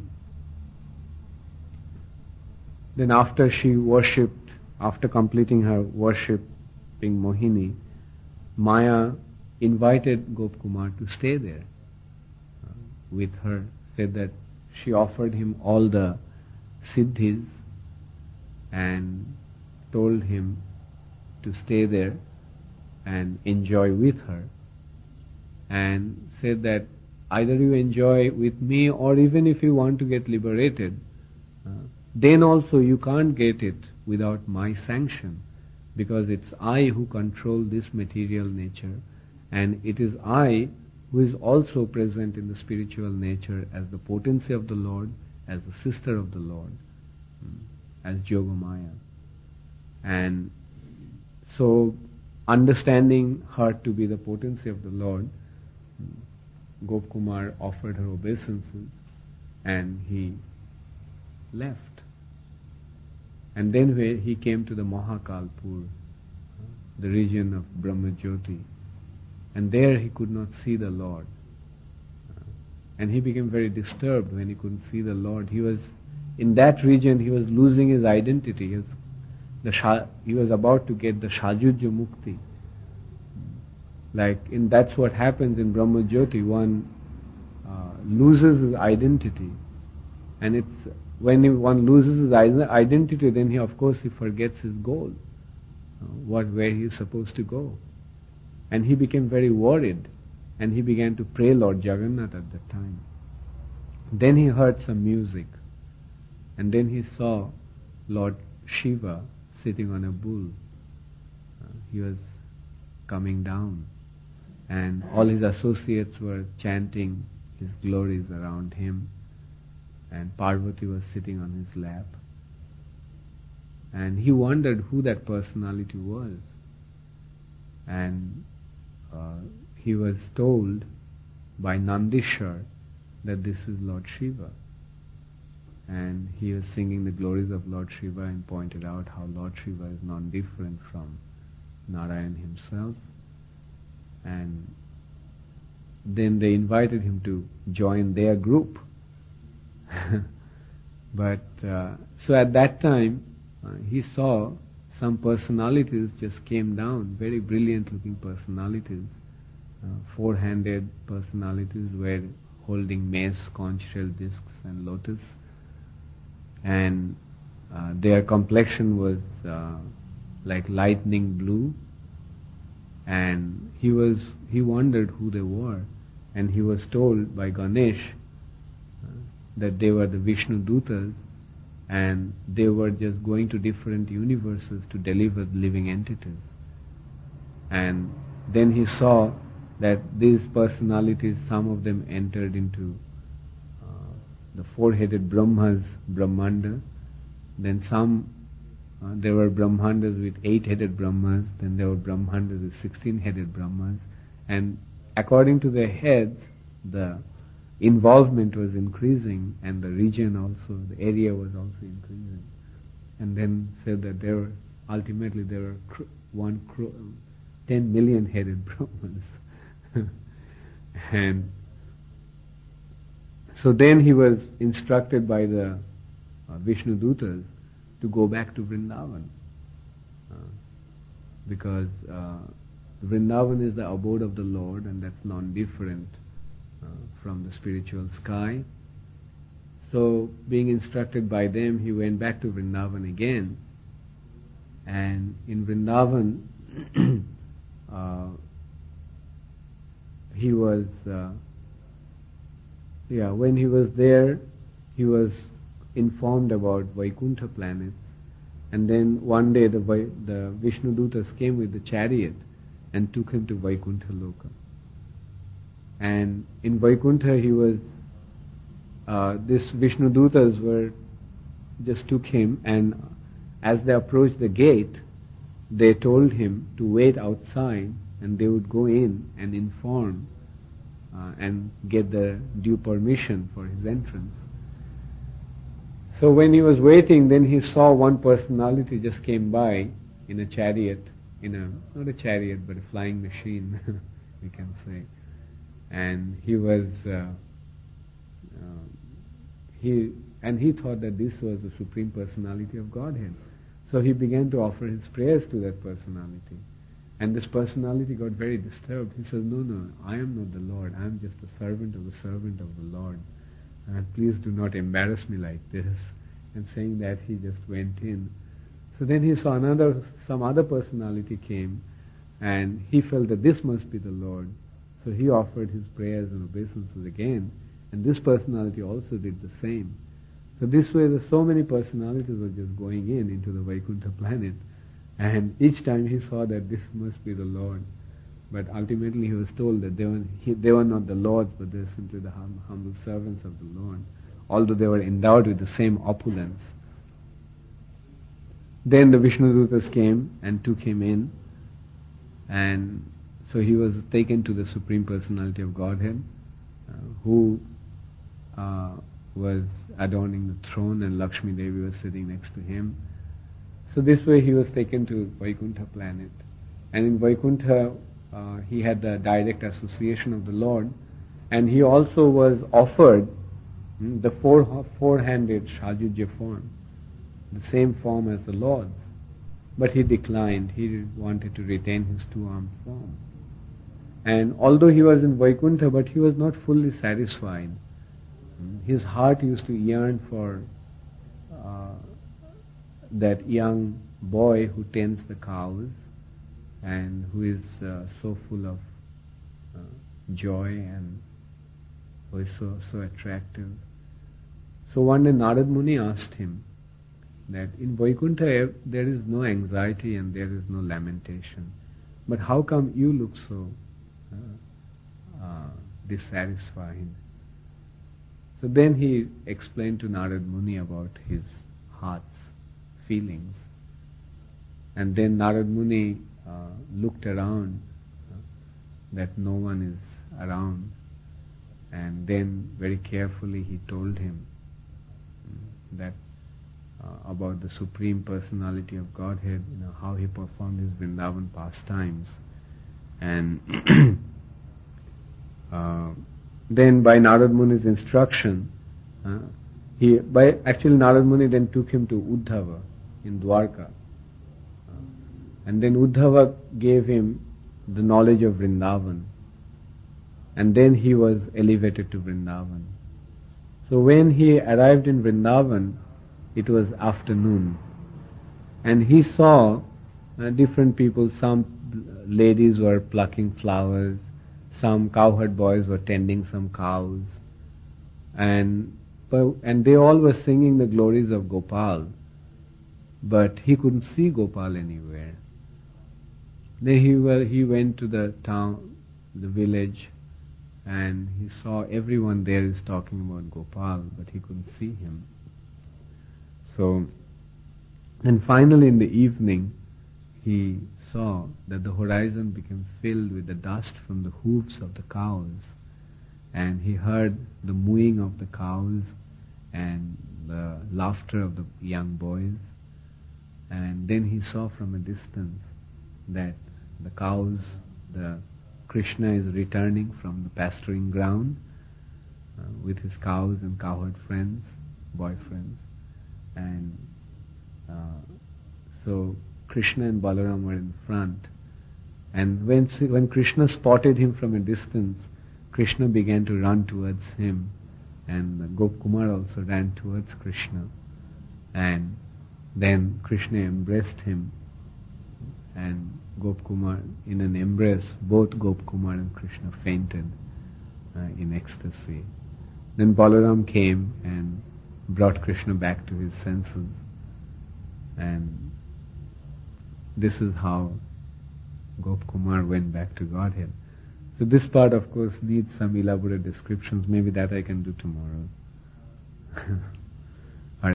then after she worshipped, after completing her worshipping Mohini, Maya invited Gopkumar to stay there uh, with her, said that she offered him all the siddhis and told him to stay there and enjoy with her, and said that either you enjoy with me, or even if you want to get liberated, uh, then also you can't get it without my sanction, because it's I who control this material nature, and it is I who is also present in the spiritual nature as the potency of the Lord, as the sister of the Lord, as Yogamaya. And so, understanding her to be the potency of the Lord, Gopkumar offered her obeisances and he left. And then where he came to the Mahakalpur, the region of Brahmajyoti, and there he could not see the Lord. And he became very disturbed when he couldn't see the Lord. He was, in that region, he was losing his identity. He was, the Sha, he was about to get the Shajujya Mukti. Like, in, that's what happens in Brahmajyoti. One uh, loses his identity. And it's, when he, one loses his identity, then he, of course, he forgets his goal, uh, what, where he is supposed to go. And he became very worried. And he began to pray Lord Jagannath at that time. Then he heard some music. And then he saw Lord Shiva sitting on a bull. Uh, he was coming down. And all his associates were chanting his glories around him. And Parvati was sitting on his lap. And he wondered who that personality was. And uh, he was told by Nandishwar that this is Lord Shiva. And he was singing the glories of Lord Shiva and pointed out how Lord Shiva is non-different from Narayan himself. And then they invited him to join their group. But uh, so at that time, uh, he saw some personalities just came down, very brilliant looking personalities. Uh, four-handed personalities were holding mace, conch shell discs and lotus. And uh, their complexion was uh, like lightning blue. And he was, he wondered who they were. And he was told by Ganesh uh, that they were the Vishnu Dutas, and they were just going to different universes to deliver living entities. And then he saw that these personalities, some of them entered into uh, the four-headed Brahmas, Brahmanda. Then some, uh, there were Brahmandas with eight-headed Brahmas. Then there were Brahmandas with sixteen-headed Brahmas. And according to their heads, the involvement was increasing, and the region also, the area was also increasing. And then said that there were, ultimately there were cr- one cro- ten million headed Brahmans. And so then he was instructed by the uh, Vishnu Dutas to go back to Vrindavan. Uh, because uh, Vrindavan is the abode of the Lord, and that's non-different uh, from the spiritual sky. So, being instructed by them, he went back to Vrindavan again. And in Vrindavan, uh, he was, uh, yeah, when he was there, he was informed about Vaikuntha planets. And then one day the, Vai- the Vishnu Dutas came with the chariot and took him to Vaikuntha Loka. And in Vaikuntha he was, uh, this Vishnu Dutas were, just took him, and as they approached the gate, they told him to wait outside, and they would go in and inform uh, and get the due permission for his entrance. So when he was waiting, then he saw one personality just came by in a chariot, in a, not a chariot, but a flying machine, we can say. And he was, uh, uh, he, and he thought that this was the Supreme Personality of Godhead. So he began to offer his prayers to that personality. And this personality got very disturbed. He says, no, no, I am not the Lord. I am just a servant of the servant of the Lord. And please do not embarrass me like this. And saying that, he just went in. So then he saw another, some other personality came, and he felt that this must be the Lord. So he offered his prayers and obeisances again, and this personality also did the same. So this way, the, so many personalities were just going in into the Vaikuntha planet, and each time he saw that this must be the Lord. But ultimately he was told that they were, he, they were not the Lords, but they were simply the hum, humble servants of the Lord, although they were endowed with the same opulence. Then the Vishnu Dutas came and took him in, and so he was taken to the Supreme Personality of Godhead, uh, who uh, was adorning the throne, and Lakshmi Devi was sitting next to him. So this way he was taken to Vaikuntha planet. And in Vaikuntha, uh, he had the direct association of the Lord, and he also was offered hmm, the four, four-handed Shajujya form, the same form as the Lord's. But he declined. He wanted to retain his two-armed form. And although he was in Vaikuntha, but he was not fully satisfied. His heart used to yearn for uh, that young boy who tends the cows and who is uh, so full of uh, joy and who is so, so attractive. So one day Narad Muni asked him that in Vaikuntha there is no anxiety and there is no lamentation. But how come you look so uh, uh, dissatisfied? So then he explained to Narad Muni about his heart's feelings. And then Narad Muni uh, looked around, uh, that no one is around. And then very carefully he told him mm, that uh, about the Supreme Personality of Godhead, you know, how he performed his Vrindavan pastimes. And uh, then by Narad Muni's instruction, uh, he by actually Narad Muni then took him to Uddhava in Dwarka. Uh, and then Uddhava gave him the knowledge of Vrindavan. And then he was elevated to Vrindavan. So when he arrived in Vrindavan, it was afternoon. And he saw uh, different people. Some ladies were plucking flowers. Some cowherd boys were tending some cows. And, and they all were singing the glories of Gopal. But he couldn't see Gopal anywhere. Then he, well, he went to the town, the village, and he saw everyone there is talking about Gopal, but he couldn't see him. So, and finally in the evening, he saw that the horizon became filled with the dust from the hooves of the cows, and he heard the mooing of the cows and the laughter of the young boys, and then he saw from a distance that the cows, the Krishna is returning from the pasturing ground uh, with his cows and cowherd friends, boyfriends, and uh, so Krishna and Balaram were in front. And when when Krishna spotted him from a distance, Krishna began to run towards him, and Gop Kumar also ran towards Krishna, and then Krishna embraced him, and Gop Kumar, in an embrace, both Gop Kumar and Krishna fainted uh, in ecstasy. Then Balaram came and brought Krishna back to his senses, and this is how Gop Kumar went back to Godhead. So this part, of course, needs some elaborate descriptions. Maybe that I can do tomorrow.